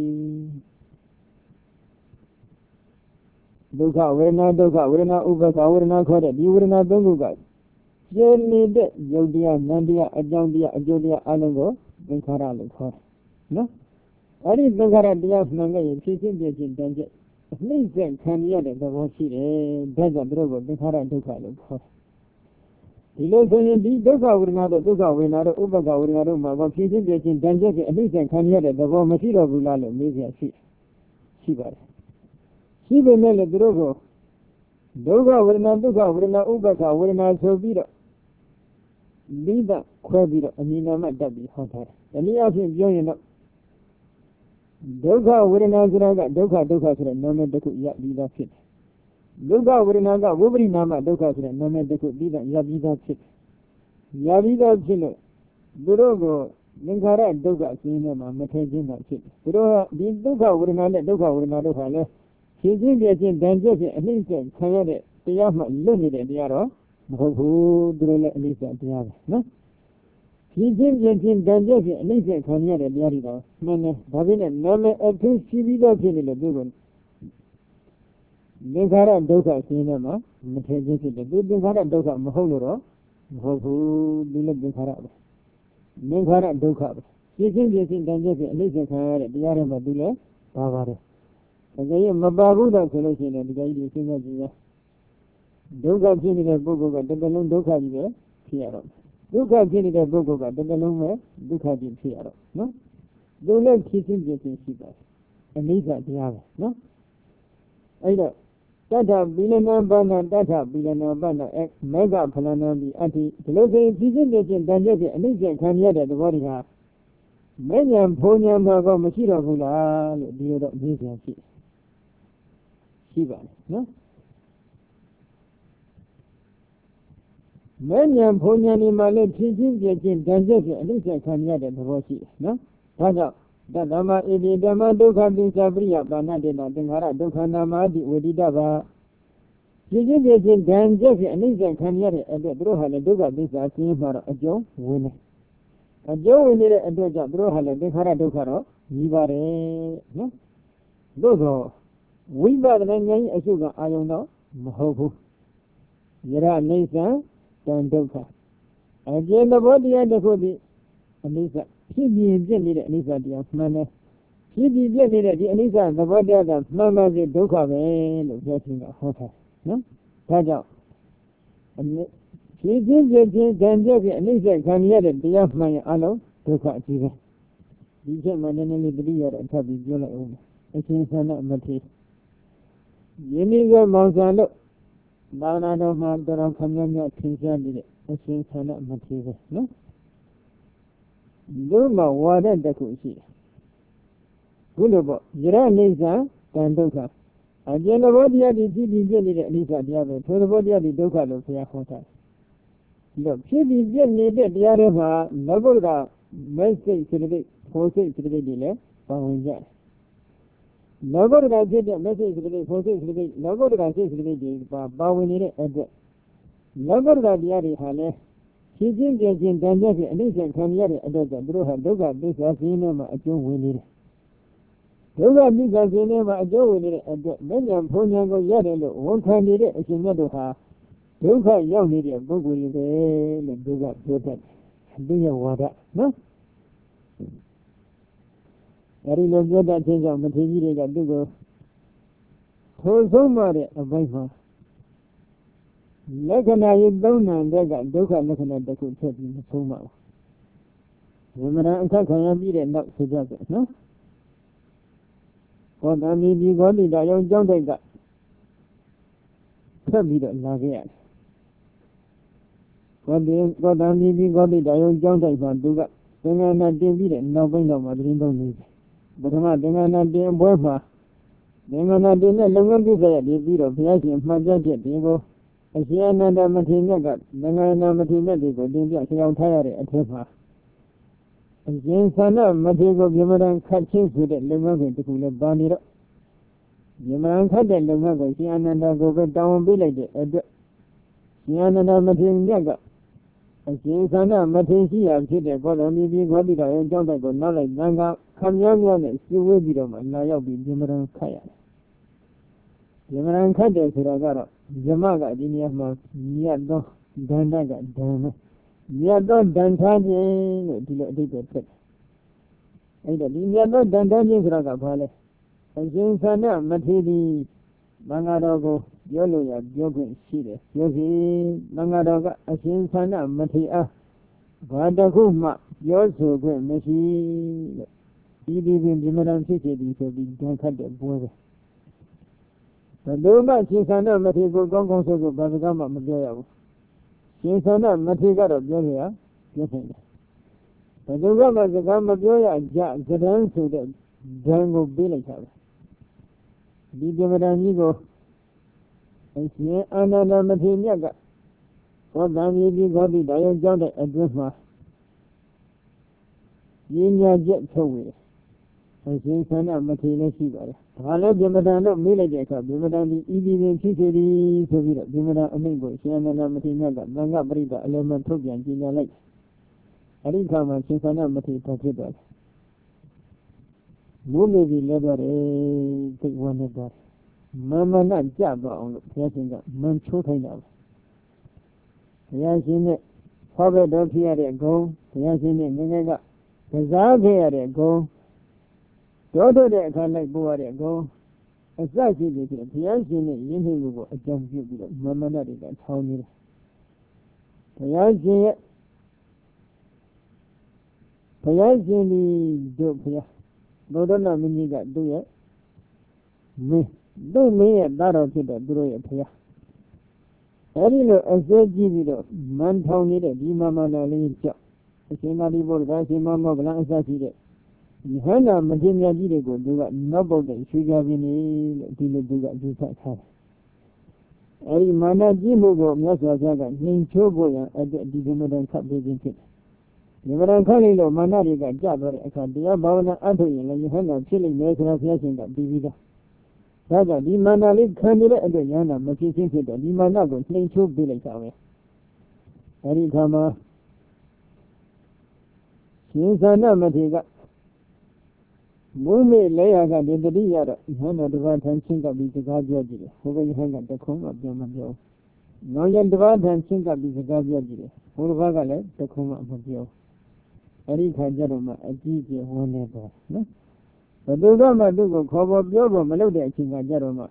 ဒုက္ခဝေဒနာဒုက္ခဝေဒနာဥပ္ပခဝေဒနာခေါ်တဲ့ဒီဝေဒနာသုံးခုကကျင်းနေတဲ့ယုတ်တရားနံတရားအကြောင်းတရားအကျိုးတရားအလုံးကိုသင်္ခါရလို့ခေါ်တယ်နော်အဲ့ဒီသင်္ခါရတရားမှန်ခဲ့ရင်ဖြစ်ခြင်းပြခြင်းတန်ကြနှိမ့်ဆက်ခံရတဲ့သဘောရှိတယ်ဒါကြောင့်တို့ကိုသင်္ခါရဒုက္ခလို့ခေါ်ဒီလိုဆိုရင်ဒီဒုက္ခဝေဒနာတို့ဒုက္ခဝေဒနာတို့ဥပ္ပခဝေဒနာတို့မှာဘာဖြစ်ခြင်းပြခြင်းတန်ကြဖြင့်အနှိမ့်ဆက်ခံရတဲ့သဘောမရှိတော့ဘူးလားလို့မေးကြရှိရှိပါတယ်ရှိပေမဲ့လည်းတို့ကိုဒုက္ခဝေဒနာဒုက္ခဝေဒနာဥပ္ပခဝေဒနာဆိုပြီးတော့လိဒခွဲပြီးတော့အမည်နာမတက်ပြီးဟောထားတယ်။ဒီနည်းအားဖြင့်ပြောရင်တော့ Dukha Virinagaraga, Dukha Dukha Sura, Nome Deku Yabida Fit. Dukha Virinaga, Wubri Nama, Dukha Sura, Nome Deku Bida, Yabida Fit. Yabida Fit. Durogo, Ninkara, Dukha, Cinema, Matejina Fit. Duro, the Dukha Virinaga, Dukha Virinagara, she did get in danger, at least, Kayade, the Yama, Limited, the Yaro, who Duro Lisa, the other. No? He did get in danger, at least, Kayade, the Yaro, Mene, Davin, and Nome, and two Shivida in the Dugan. Ninkara, Dukha, Cinema, Matejina, the Ninkara, Dukha, Maholoro, who did the Karab. Ninkara, Dukha. She did get in danger, at least, Kayade, the Yaro, Madula, Bavara. And they have Mabaruda solution and the guy is in the Duka Jimmy the Buga, the balloon Duka, Piero. Duka Jimmy the Buga, the balloon, Duka Jim Piero. No? Do let kissing getting Shiba. And these are the other. No? Either Tata Bilana Bana, Tata Bilana Bana, ex Mega Palana, the anti, the local season getting Danjaki, and these can yet at the body have. Many and Ponya Mago Machida Gula, the other these Shiva, no? Many and Ponyani Malay teaching getting Danjaki, at least I can yet at the Roshi, no? Tata, that Dama Edi Dama Duka bin Sabria, Banadina, Dingara, Duka Namadi, Udidava. Teaching getting Danjaki, at least I can yet at the Brohala Duka bin Sabria, a Joe, winner. A Joe in it at the Brohala, Dingara Dukaro, Yivare, no? Those we bought the name as you got, I don't know, Mahobu. Yera Nisa, Dan Doka. Again, the body and the body, Anisa, he be Jenny, Anisa, the Osmana. He be Jenny, the Anisa, the body of the Mama, the Doka, and getting a hotel. No? Taja. And she did get Dan Joki, Anisa, can yet the Yasmaya Allo, Doka, Jesus. You get my enemy the year and Tabi Jola over. I can't send up Mati. Yeniga Monsalo, Banado Mandara Kamya Tinja, a sing son of Matilda, no? Duma, what at the Kushi? Gulubo, Jira Nisa, Dandoka. Again, the body of the G D Jelly at Lisa, the other, to the body of the Doka of Piakota. Look, she be Jelly, the other, Nagoda, Messi to the big, Jose to the big, following that. Nobody can say that message to the process to the nobody can say to the bowing it at the nobody that the other hand. She didn't get in danger and this can yet at the Bruha Doga, this as you know, a Joe winning. Doga, this as you know, a Joe winning at the many and Ponyango Yadelo, one kind of it as you know her. Doga, young lady, a book with the Doga, Doga, do you want that? No? I didn't know that thing on the T V that do go. Told somebody a viper. Looking at you don't and they got Doka looking at the good church in the Soma. Women and Kaka beat it not together, no? What I mean, you got it, I don't jump like that. Tell me that, not yet. What I mean, you got it, I don't jump like that, do that. Then I'm not doing it, nobody knows what you don't need. But I'm not not doing work. Then I'm not doing a longer desire, the beat of the action, my jacket, you go. I see another material, then I know material, they go, they see how tired at her. And James Sana, material given and catching with it, Lumago to cool the body up. Yaman cut the Lumago, see another go down village at the Siana material. And James Sana, material, I've seen the bottom, maybe got it, I don't know, not like Nanga. Come young one, still will be the man, now be Jimmeran Kaya. Jimmeran Kaya, Suragara, Jamaga, Diniama, Yado, Dandaga, Dana, Yado, Dantan, Digo Pet. Either Yado, Dandan, Raga Pale. And James Sana, Matidi, Mangadogo, Yolo, Yoga, Shide, Yogi, Mangadoga, James Sana, Matia, Vadakuma, Yoso, Messi. He lives in Jimaran City, so we don't cut the border. The Luma, she's another material gong so good, but the Gama Magoya. She's another material of Joya, nothing. The Gama, the Gama Joya, the dance to the Dango Billy. The Demadanigo, and see another material. What then you got the dial joint at Christmas. Yinya jet so I think I am material sugar. I love Demadano Milajaka, Demadani, Easy City, Sevilla, Demada Amigo, Sienna Material, Nanga Brida, Element Tobian, Gina Lake. I didn't come and think I am material. Movie leather, take one of that. Mamma not jab on the passing up, man choking up. Yes, in it. Probably don't hear it go. Yes, in it. Nigga, because I'll hear it go. Go to the can like board it go. As I see it, yes, in it. You need to go a jump you. Mamma not it. That's how me. Yes, in it. Yes, in the joke here. No, don't know me that do it. Me. Don't me a battle to the do it here. I didn't know as a G V. Man told me that you mamma no leave job. The same body board, I see mamma glance at it. You heard a material did go do that noble that she got in the dealer do that do that. I mana Jimbo go, Yasa Jaga, named Choboya at the Division Cup Beijing Kit. You were uncalling of Manariga Jabber, I can be about an Anthony, and you heard a chilling nature of Yasin that Divida. Raja, the Manali candidate at the Yana, Machine Kit, the Manago, named Chob Village away. Any Kama. Since I know Matiga. Mummy lay I got in the Yara, Hana the right hand sink up with the Gaji, over you hang at the comb of Yamajo. No yet the right hand sink up with the Gaji, over Vagale, the comb of Joe. Erika Jaroma, a G J one never. But those are my Dugo, cover of your melody, Kinga Jaroma.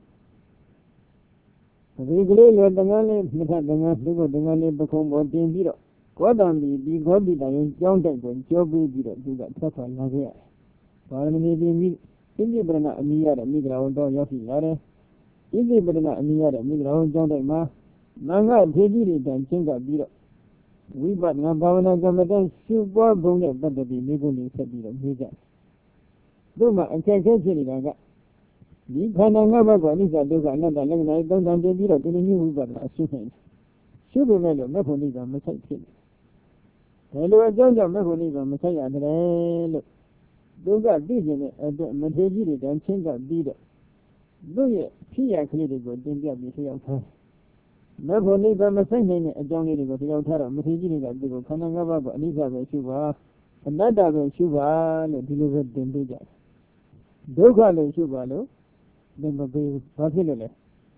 The regular the Nale, Meta the Dugo, the Nale, the comb of the Biro. God on the big hobby that is John Denton, Joe Biro, do that pepper, Navia. Parliament in the Brana, Mia, Migra, Yofi, Yare. In the Brana, Mia, Migra, John Dema, Nanga, Teddy, and Chinga Biro. We but Nabana Gamadan, super bone, but the Nigoli said, Mida. Duma, and can't get it. The Kananga Vanisa does another leg, don't have the Biro to the new but a super. Super mellow, Meponism, Messiah. Hello, John, Meponism, Messiah, Doga vision at the material and change of leader. Do you see a clear good in the abyss of Never leave a message at John Lady to your terror, material that they will come over Elizabeth Suva, another Suva, and delivered them to that. Doga and Suvalo, then will be particularly.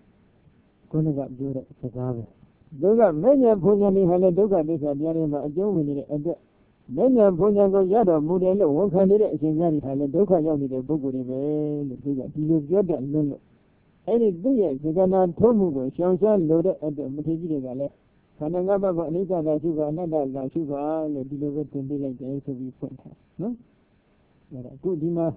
Konaga Jura Sagave. Doga, many of Punani had a Doga this at Yarima, a Germany at the Then a Punjago Yada, Mudel, one candidate, Singari, had a Doka Yogi, the Boguri, the Duga, you get that Lulu. Any day, the Gana Tomugo, Shansan loaded at the Material. Kananga, Anita, that you got another, that you got the delivered to be like the answer we put her. No? Good dinner.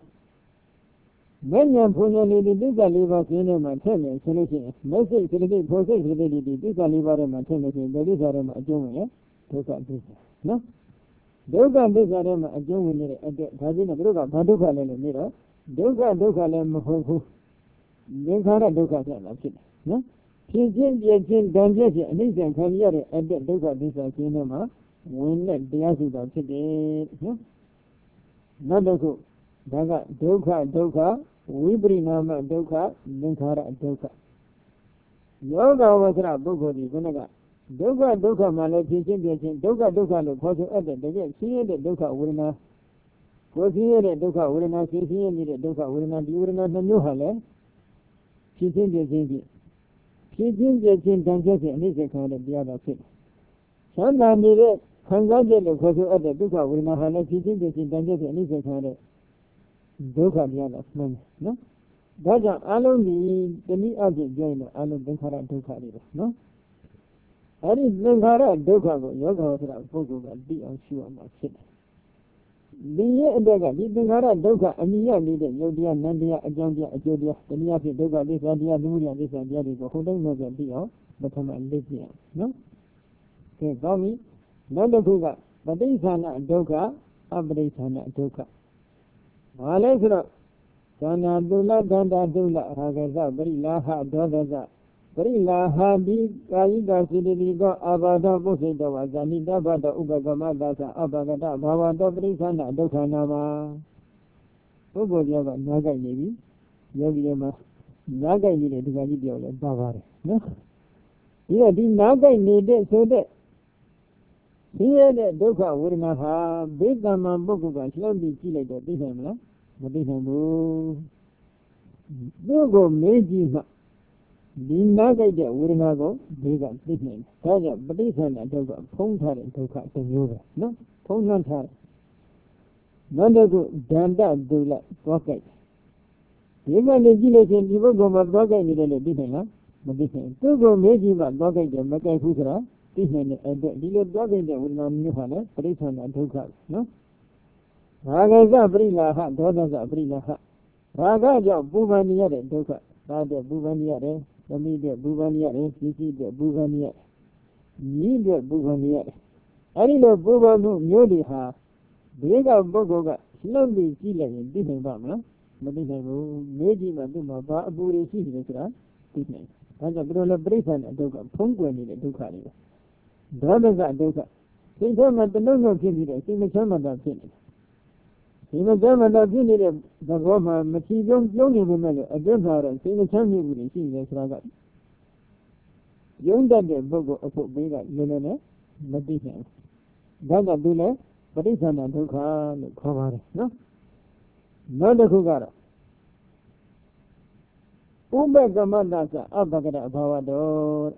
Many of Punani, these are liver cinema, tennis, solution. Message to the process related, these are liver and tennis, the Lizard and Jumia. Doka this. No? Doga this are them a Jumia at the Kazina Druga, Paduka and Mira. Doga Doka Lemho. Then Doka can no? Pigeon, Pigeon, Danjay, and this and Kanya at the Doka this are cinema. When the Yasuda today. Another go. Daga Doka Doka, Wibri Nama Doka, Linkara Doka. Yoga was a Bogodi, Gunaga. Doka Doka Malay Pigeon, Doka Doka, the Potter at the Dega, see the Doka Urina. Was here the Doka Urina, see the Doka Urina, the Urina, the New Hale. Pigeon, Pigeon, Pigeon, Pigeon, Danjay, and this account of the other thing. Sometimes the Congratulate the Potter at the Doka Urina Hale, Pigeon, Pigeon, Danjay, and this account of Doka the other man. No? That's alone the me of the joiner, Alan Benkara Doka, no? I didn't Benkara Doka, Yoga, Bogo, and be on sure my shit. The year Doga, the Benkara Doka, and the year leader, Yodia, Nandia, Ajodia, Ajodia, the Niapi Doga, this idea, Luria, this idea, who don't know the deal, but I'm a lazy, no? Okay, call me, not the Buga, but these are not Doka, Abrisana Doka. Alesra, Sana Dula Danda Dula Hagaza Brilaha Dodaza Brilaha Di Kaida Sidigo Abada Busida Wazanida Bada Ugagamada Abagada Bavada Brisana Dokanama Ugo Yava Naga Nevi Yavima Naga needed to get your Bavari. No? Yeah, the Naga needed so that here the Doka would not have big Dama Bokuga, slowly killed the Biham. Madinamu Dogo Meji Dinaga would not go big and thickening. Taja, Badisan and Toga, Pontar and Toka, Senora. No, Pontar. Nanda Danda Dula, Pocket. Even the village in Livogo, Baga in the Bihana, Madison. Togo Meji, Baga, the Makai Fusra, Tihan and the little dog in the Unam, Parisan and Toka. No? Ragaza Brilaha, Dodaza Brilaha. Ragaja Buvaniare, Doka, Rada Buvaniare, the media Buvaniare, Sisi de Buvaniare. Media Buvaniare. I know Buvanu, Yodiha, Bega Bogoga, slowly killing different Bama, Madina, Meji Maduma, Buri Sisra, Disney. And a Brola Brisan and Doka, Punguani, the Dukari. Dodaza Doka. Say them at the Nono Kindi, see the Chamada Kindi. Even German are doing it, the Roma, Machion, Yoni women, a German, and see the Champion would see the Sraga. Young Dada Bogo of Bega, Luna, Madison. Dada Dula, but it's an Antoka, Cover, no? Not the Kugara. Uber Gamandasa, Abagada, Pavador.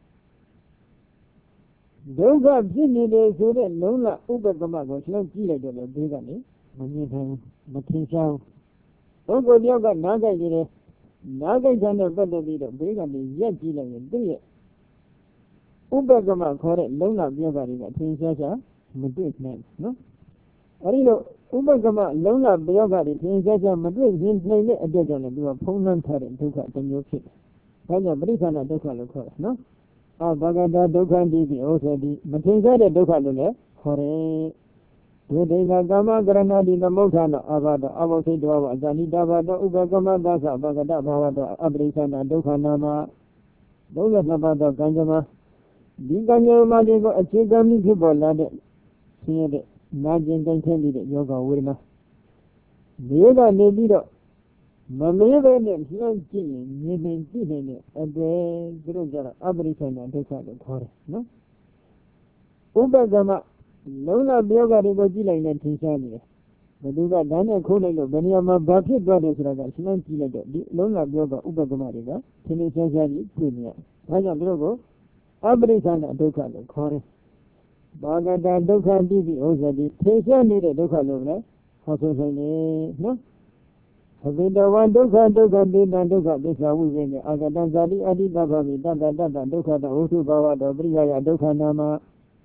Those are Jimmy, so that Lola Uber Gamago, no killer, the Brigani. Matinsa Ogo Yoga Naga Yere Naga Jana Bada Vida Brigani Yakila and Dia Ubagama Kore Lona Biogari Tinsasa Madrid man, no? Arino Ubagama Lona Biogari Tinsasa Madrid didn't play it a dead and do a Poland parent took out the new kid. Kaya Brigana Doka Loka, no? Ah Bagada Doka Divi also the Matinsa Doka Lule Kore Vedega Gama Granadi the Motana Avada Avosi Dava Zanida Ubagama Dasa Bagada Bavada Abrisana Dokanama Dola Nabada Ganjama Diganya Madigo a Chigami Gibola see it Najin Candidate Yoga Wina Yoga Nebido Mameva and Slanky Nibin Tihin and the Grujara Abrisana Dokana Kore, no? Ubagama Lona Bioga Rigogila in Tinsania. The Duga Dana Kolego, Beniama Baki Brothers Raga, Slanky Lona Bioga Ubagamariga, Tinisani, Punia. Raja Brogo, Abrisana Doka, Kore. Bagada Doka Divi Ozadi, Tinsani Doka Lona, Hososane, no? Havida one Doka Doka Dina Doka Disa Wuzene, Agadazadi Adi Babavi, Dada Dada Doka, the Utu Bawa, the Bria Doka Nama.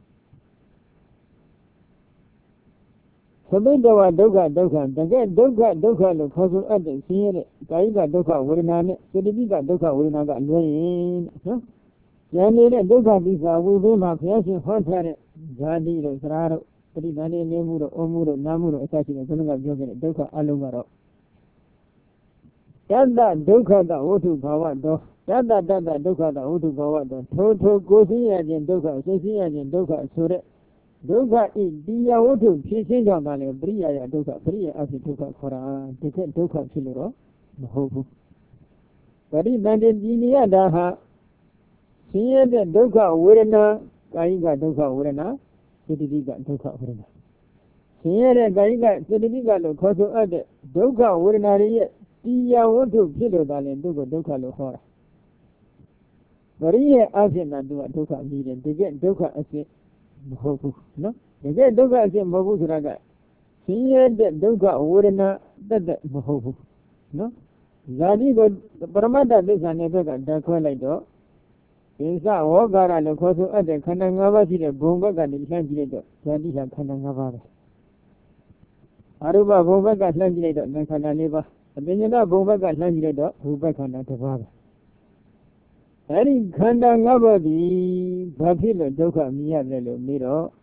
Sabida Doka Doka, the get Doka Doka, the Kosu Adam, see it, Kaiga Doka, Wurinane, Sidiga Doka, Wurinaga, Lane, no? Yanni Doka Visa, we will have Yasin Hotel, Jadi, Raro, Trinani, Nemuro, Omuro, Namuro, attaching a Tonga Jogan, Doka Alumaro. Yanda Doka, the Otu Pawado, Yanda Dada Doka, the Otu Pawado, Toto Gosi and Doka, Sisi and Doka, Sure. Doga in Dia Otu, Pising on Bria, Doka, Bria, as it took a Kora, Ticket Doka Chiluro, Hopu. But in Nidia Daha, see the Doka Urena, Gaiga Doka Urena, Sidiga Doka Urena. See the Gaiga, Sidiga, Koso Ade, Doka Urena, Dia Otu, Kilo Dalen, Doka Doka Lohora. Maria Azina do a Doka meeting, to get Doka as it. No, you get Doga as a Mabu Raga. See that Doga Urena, that Mahobu. No, Zadi got the Paramada is an Ebeca, Dakwalado. Is a Wogara and Koso at the Kanangava, the Bunga and the Langilator, Zadi and Kanangava. Aruba Bunga got Langilator, Nakaneva, and then you know Bunga got Langilator, who back on that father. Any Kandangava, the Papilla Doka Mia Lelo Miro.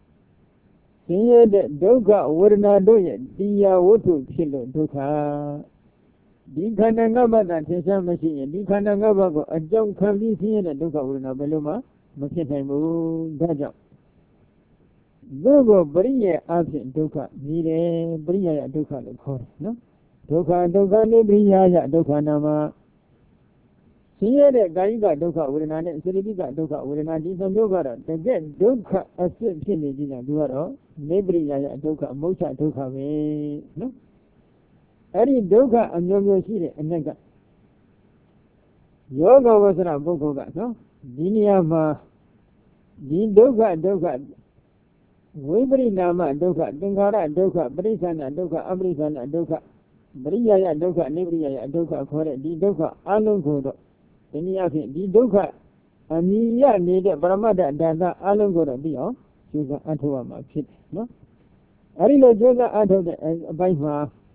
See that Doka Urena do it, Dia Wotu Kilo Doka. ဒီခန္ဓာငါးပါးသာထင်ရှားမရှိရင်ဒီခန္ဓာငါးပါးကိုအကြောင်းခံပြီးဆင်းရဲတဲ့ဒုက္ခဝေဒနာဘယ်လိုမှမဖြစ်နိုင်ဘူးဒါကြောင့်သို့ကိုပရိယေအဖြစ်ဒုက္ခမြည်တယ်ပရိယာယဒုက္ခလို့ခေါ်တယ်နော်ဒုက္ခဒုက္ခနိပရိယာယဒုက္ခနာမှာဆင်းရဲတဲ့ကာယကဒုက္ခဝေဒနာနဲ့စေတသိကဒုက္ခဝေဒနာဒီသုံးမျိုးကတော့တကယ်ဒုက္ခအဖြစ်ဖြစ်နေကြတယ်သူကတော့နိပရိယာယဒုက္ခမုချဒုက္ခပဲနော်အဲ့ဒီဒုက္ခအမျိုးမျိုးရှိတဲ့အ내ကယောဂဝဆရာပုဂ္ဂိုလ်ကနော်ဒီနေရာမှာဒီဒုက္ခဒုက္ခဝိပရိနာမဒုက္ခသင်္ခါရဒုက္ခပရိစ္ဆာနဒုက္ခအပရိစ္ဆာနဒုက္ခပရိယာယဒုက္ခနိပရိယာယဒုက္ခခေါ်တဲ့ဒီဒုက္ခအလုံးကိုတော့ဒီနည်းအားဖြင့်ဒီဒုက္ခအမြင်ရနေတဲ့ပရမတ္တဓာတ်အလုံးကိုတော့ပြီးအောင်ကျိုးစားအထောက်ရမှာဖြစ်တယ်နော်အဲဒီလိုကျိုးစားအထောက်တဲ့အပိုင်းမှာ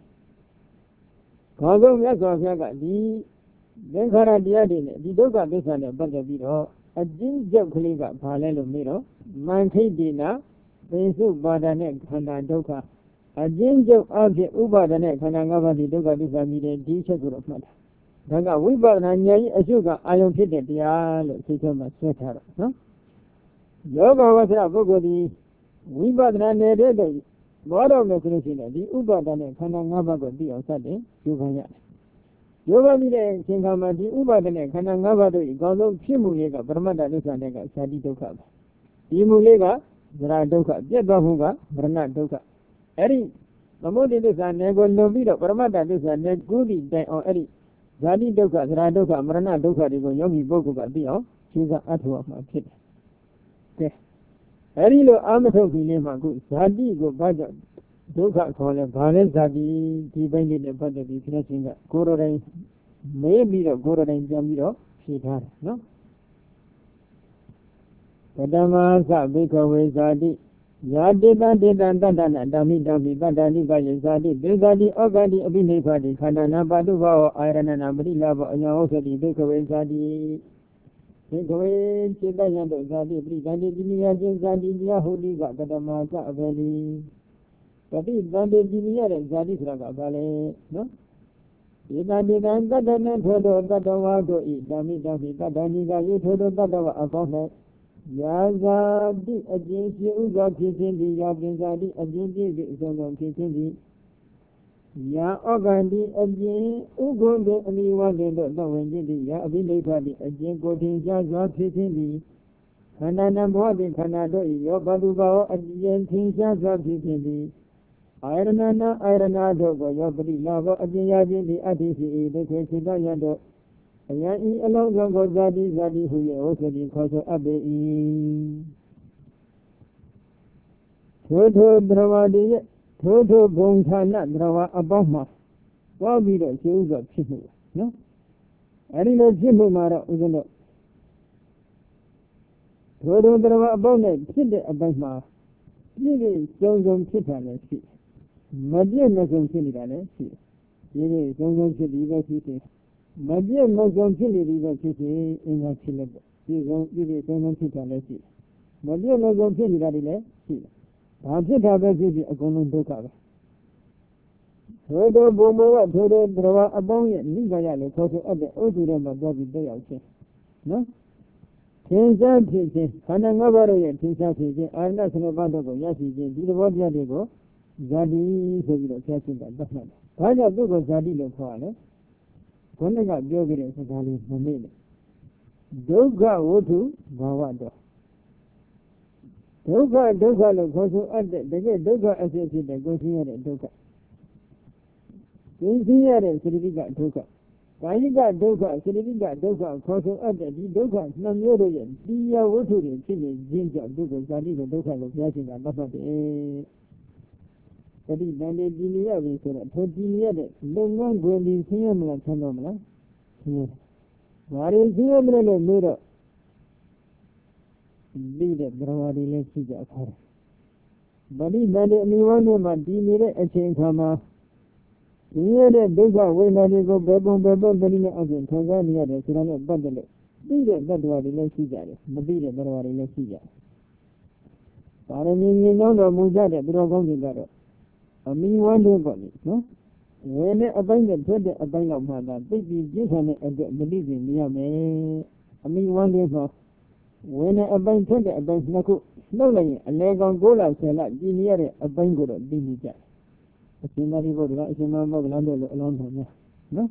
ခေါင်းဆုံးမြတ်စွာဘုရားကဒီသင်္ခါရတရားတွေနဲ့ဒီဒုက္ခသစ္စာနဲ့ပတ်သက်ပြီးတော့အကျဉ်းချုပ်ကလေးကဘာလဲလို့မေးတော့မန္ထိတိနာသေစုပါဒနဲ့ခန္ဓာဒုက္ခအကျဉ်းချုပ်အဖြစ်ဥပါဒနဲ့ခန္ဓာ၅ပါးဒီဒုက္ခသစ္စာမြည်တဲ့ဒီချက်ကိုတော့မှတ်တာဒါကဝိပဿနာဉာဏ်ကြီးအရှုကအာယုံဖြစ်တဲ့တရားလို့သိချင်မှဆွဲထားတော့နော်ယောဂဝဆရာပုဂ္ဂိုလ်ဒီဝိပဿနာနေတဲ့တော့ဘောတော်မယ်ဆိုလို့ရှိရင်ဒီဥပါဒနဲ့ခန္ဓာ၅ပါးကိုသိအောင်စတဲ့ယူခံရတယ်ယောဂမိတဲ့အချိန်ခါမှာဒီဥပါဒနဲ့ခန္ဓာ၅ပါးတို့အကောင်းဆုံးဖြစ်မှုလေးကပရမတ္တဒုက္ခနဲ့ကဇာတိဒုက္ခပဲဒီမူလေးကဇရာဒုက္ခပြတ်သွားမှုကမရဏဒုက္ခအဲ့ဒီသမုဒိသစ္စာနယ်ကိုလွန်ပြီးတော့ပရမတ္တသစ္စာနယ်ကုသီတိုင်အောင်အဲ့ဒီဇာတိဒုက္ခဇရာဒုက္ခမရဏဒုက္ခတွေကိုယောဂီပုဂ္ဂိုလ်ကသိအောင်ရှင်းစားအထောက်အမှာဖြစ်တယ်ကဲအဲ့ဒီလိုအာမထုတ်ပြီးလေးမှာခုဇာတိကိုဘာကြောင့်ဒုက္ခခေါ်လဲဘာလဲဇာတိဒီပိုင်းလေးနဲ့ပတ်သက်ပြီးဘုရားရှင်ကကိုယ်တော်တိုင်မေးပြီးတော့ကိုယ်တော်တိုင်ပြန်ပြီးတော့ဖြေထားတယ်နော်ပတမသဘိက္ခဝေဇာတိယာတိတတေတံတတ္တနာဓမ္မိဓမ္မိတတ္တနိကယေဇာတိဒေဇာတိဩဃတိအပိနိဖာတိခန္ဓာနာပတုဘောအာရဏနာပရိလာဘောအညာဝသတိဘိက္ခဝေဇာတိဘိက္ခဝေစေတယံတို့ဇာတိပရိသန္တိပိနိယကျေဇာတိတရားဟုလိကပတမသအဘယ်လီပฏิသန္တိပိနိယတဲ့ဇာတိဆိုတာကဘာလဲနော်ဧတတိတံတတ္တနထောတောတတ္တဝါတို့ဤဓမ္မိဓမ္မိတတ္တနိကယေထောတောတတ္တဝါအကောင်း၌ယာဇာတိအကျဉ်းဖြစ်ဥစွာဖြစ်ခြင်းသည်ယာပင်ဇာတိအကျဉ်းဖြစ်ပြီးအဆုံးဆုံးဖြစ်ခြင်းသည်ယာဩဃံတိအကျဉ်းဥဂုံတို့အမိဝတ်တို့သဝင်ခြင်းသည်ယာအဘိဓိဋ္ဌတိအကျဉ်းကိုထင်ရှားစွာဖြစ်ခြင်းသည်ခန္ဓာနံဘောတိခန္ဓာတို့၏ယောဘတုဘောအကျဉ်းထင်ရှားစွာဖြစ်ခြင်းသည်အာရဏနာအာရဏတို့ကိုယောပတိလာဘောအကျဉ်းရခြင်းသည်အတ္တိရှိ၏ဒုက္ခစိတ္တယတို့အယံဤအလုံးစုံကိုဇာတိဇာတိဟု၍ဟောဆိုပြီးခေါ်ဆိုအပ်ပေ၏ထိုထိုသရဝတိရဲ့ထိုထိုဘုံဌာနသရဝအပေါင်းမှာသွားပြီးတော့ရှင်းဥစွာဖြစ်မှုနော်အဲဒီလိုဖြစ်မှုမှာတော့ဥစဉ်တော့ထိုထိုသရဝအပေါင်းနဲ့ဖြစ်တဲ့အပိုင်းမှာပြည့်ပြည့်စုံစုံဖြစ်တာလည်းရှိမပြည့်မစုံဖြစ်နေတာလည်းရှိပြည့်ပြည့်စုံစုံဖြစ်ပြီးပဲဖြစ်တယ်မပြည့်မစုံဖြစ်နေပြီပဲဖြစ်စေအင်္ဂါဖြစ်လို့ပေါ့ဒီကုန်းပြည့်ပြည့်စုံစုံဖြစ်တာလည်းရှိမပြည့်မစုံဖြစ်နေတာတွေလည်းရှိတယ်ဘာဖြစ်တာပဲဖြစ်ဖြစ်အကုန်လုံးဒုက္ခပဲထိုတို့ဘုံဘဝထိုတို့ဘဝအပေါင်းရဲ့နိဗ္ဗာန်လို့ခေါ်ဆိုအပ်တဲ့အုပ်စုထဲမှာသွားပြီးတက်ရောက်ခြင်းနော်သင်္ချာဖြစ်ခြင်းခန္ဓာ၅ပါးတို့ရဲ့သင်္ချာဖြစ်ခြင်းအာရဏဆနပါတို့ကိုရရှိခြင်းဒီသဘောတရားတွေကိုဇာတိဆိုပြီးတော့ဆရာရှင်ကသတ်မှတ်တယ်ဘာကြောင့်သူ့ကိုဇာတိလို့ခေါ်ရလဲဘုန်းကပြောခဲ့တဲ့စကားလေးမမေ့နဲ့ဒုက္ခဝတ္ထုဘာဝတော်ဒုက္ခဒုက္ခလို့ခေါ်ဆိုအပ်တဲ့တကယ်ဒုက္ခအစစ်ဖြစ်တဲ့ကိုယ်ဆင်းရဲတဲ့ဒုက္ခကိုယ်ဆင်းရဲတဲ့စိတ္တိကဒုက္ခကာယကဒုက္ခစိတ္တိကဒုက္ခခေါ်ဆိုအပ်တဲ့ဒီဒုက္ခနှမျိုးတို့ရဲ့တရားဝတ္ထုတွေဖြစ်နေခြင်းကြောင့်ဒုက္ခဇာတိကိုဒုက္ခလို့ဘုရားရှင်ကသတ်မှတ်တယ်ပฏิသန္တိဒီနိယပဲဆိုတော့ထိုဒီနိယတဲ့လုံငန်းခွင်ပြီးဆင်းရဲမလားဆန်းတော့မလားဆင်းရဲဘာရင်ဆင်းရဲမလဲလို့မေးတော့ဒီတဲ့ဘရဝါတွေလည်းရှိကြအခါပฏิသန္တိအမိဝန်းထဲမှာဒီနေတဲ့အချိန်ခါမှာဒီရတဲ့ဒုက္ခဝေဒနာတွေကိုဘယ်ပုံဘယ်ပုံတနည်းနဲ့အပြင်ခံစားနေရတယ်ဆိုတာနဲ့ပတ်သက်လို့သိတဲ့တ attva တွေလည်းရှိကြတယ်မသိတဲ့ဘရဝါတွေလည်းရှိကြတယ်ပါရမီမြင်တော့မူကြတဲ့သူတော်ကောင်းတွေကတော့အမိဝမ်းတွေပေါ့လေနော်ဝေနဲ့အပိုင်းနဲ့ထွက်တဲ့အပိုင်းလောက်မှသာသိပြီးပြင်းထန်တဲ့အတွက်မသိရင်မရမယ်အမိဝမ်းလေးမှာဝေနဲ့အပိုင်းထွက်တဲ့အပိုင်းနှစ်ခုနှုတ်လိုက်ရင်အလဲကောင်ကိုးလဆယ်လကြည်နေရတဲ့အပိုင်းကိုတော့သိနေကြတယ်အရှင်သာရိပုတ္တရာအရှင်မမောဂလန်တို့လိုအလောင်းတော်များနော်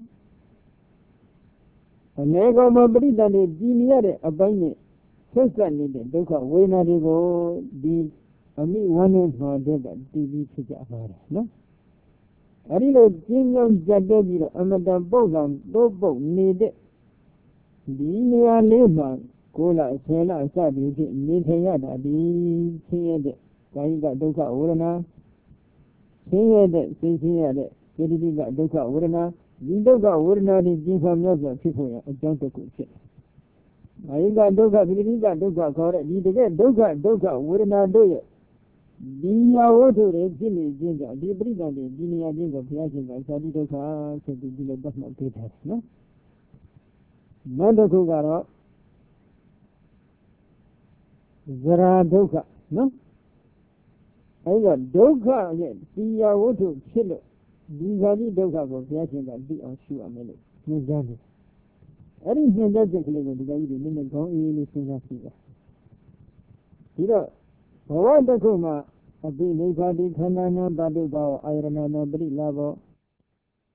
အလဲကောင်မှာပရိသတ်တွေကြည်နေရတဲ့အပိုင်းနဲ့ဆက်ဆက်နေတဲ့ဒုက္ခဝေဒနာတွေကိုဒီအမိဝမ်းနဲ့မှာတဲ့ကတည်ပြီးဖြစ်ကြပါတယ်နော်အဲ့ဒီလိုကျင်းကြောင်းကြက်တဲ့ပြီးတော့အမတန်ပုတ်ဆောင်တိုးပုတ်နေတဲ့ဒီနေရာလေးမှာကိုယ်လာဆယ်လအစပြီးဖြစ်နေထိုင်ရတာဒီဆင်းရဲတဲ့ကာယကဒုက္ခဝေဒနာဆင်းရဲတဲ့သိဆင်းရတဲ့စေတသိကဒုက္ခဝေဒနာဒီဒုက္ခဝေဒနာတွေကျင်းဖန်မြတ်စွာဖြစ်ဖို့ရအကြောင်းတစ်ခုဖြစ်ကာယကဒုက္ခပိဋိကဒုက္ခခေါ်တဲ့ဒီတကယ်ဒုက္ခဒုက္ခဝေဒနာတို့ရဲ့ဒီယာဝတ္ထုတွေဖြစ်နေခြင်းကြောင့်ဒီပရိသတ်တွေဒီနေရာချင်းကိုဘုရားရှင်ကသာတိဒုက္ခဆိုပြီးဒီလိုသတ်မှတ်ပေးထားတယ်နော်နောက်တစ်ခုကတော့ဇရာဒုက္ခနော်အဲဒီတော့ဒုက္ခရဲ့ဒီယာဝတ္ထုဖြစ်လို့ဒီဇာတိဒုက္ခကိုဘုရားရှင်ကသိအောင်ရှုရမယ်လို့ညွှန်ကြားတယ်အဲ့ဒီညွှန်ကြားချက်ကလေးကိုဒီကကြီးတွေနည်းနည်းခေါင်းအေးလေးစဉ်းစားကြည့်ပါဒီတော့ဘဝတစ်ခုမှာအပိနိဗ္ဗာတိခန္ဓာနာတတုဘောအာယရဏနာပရိလာဘော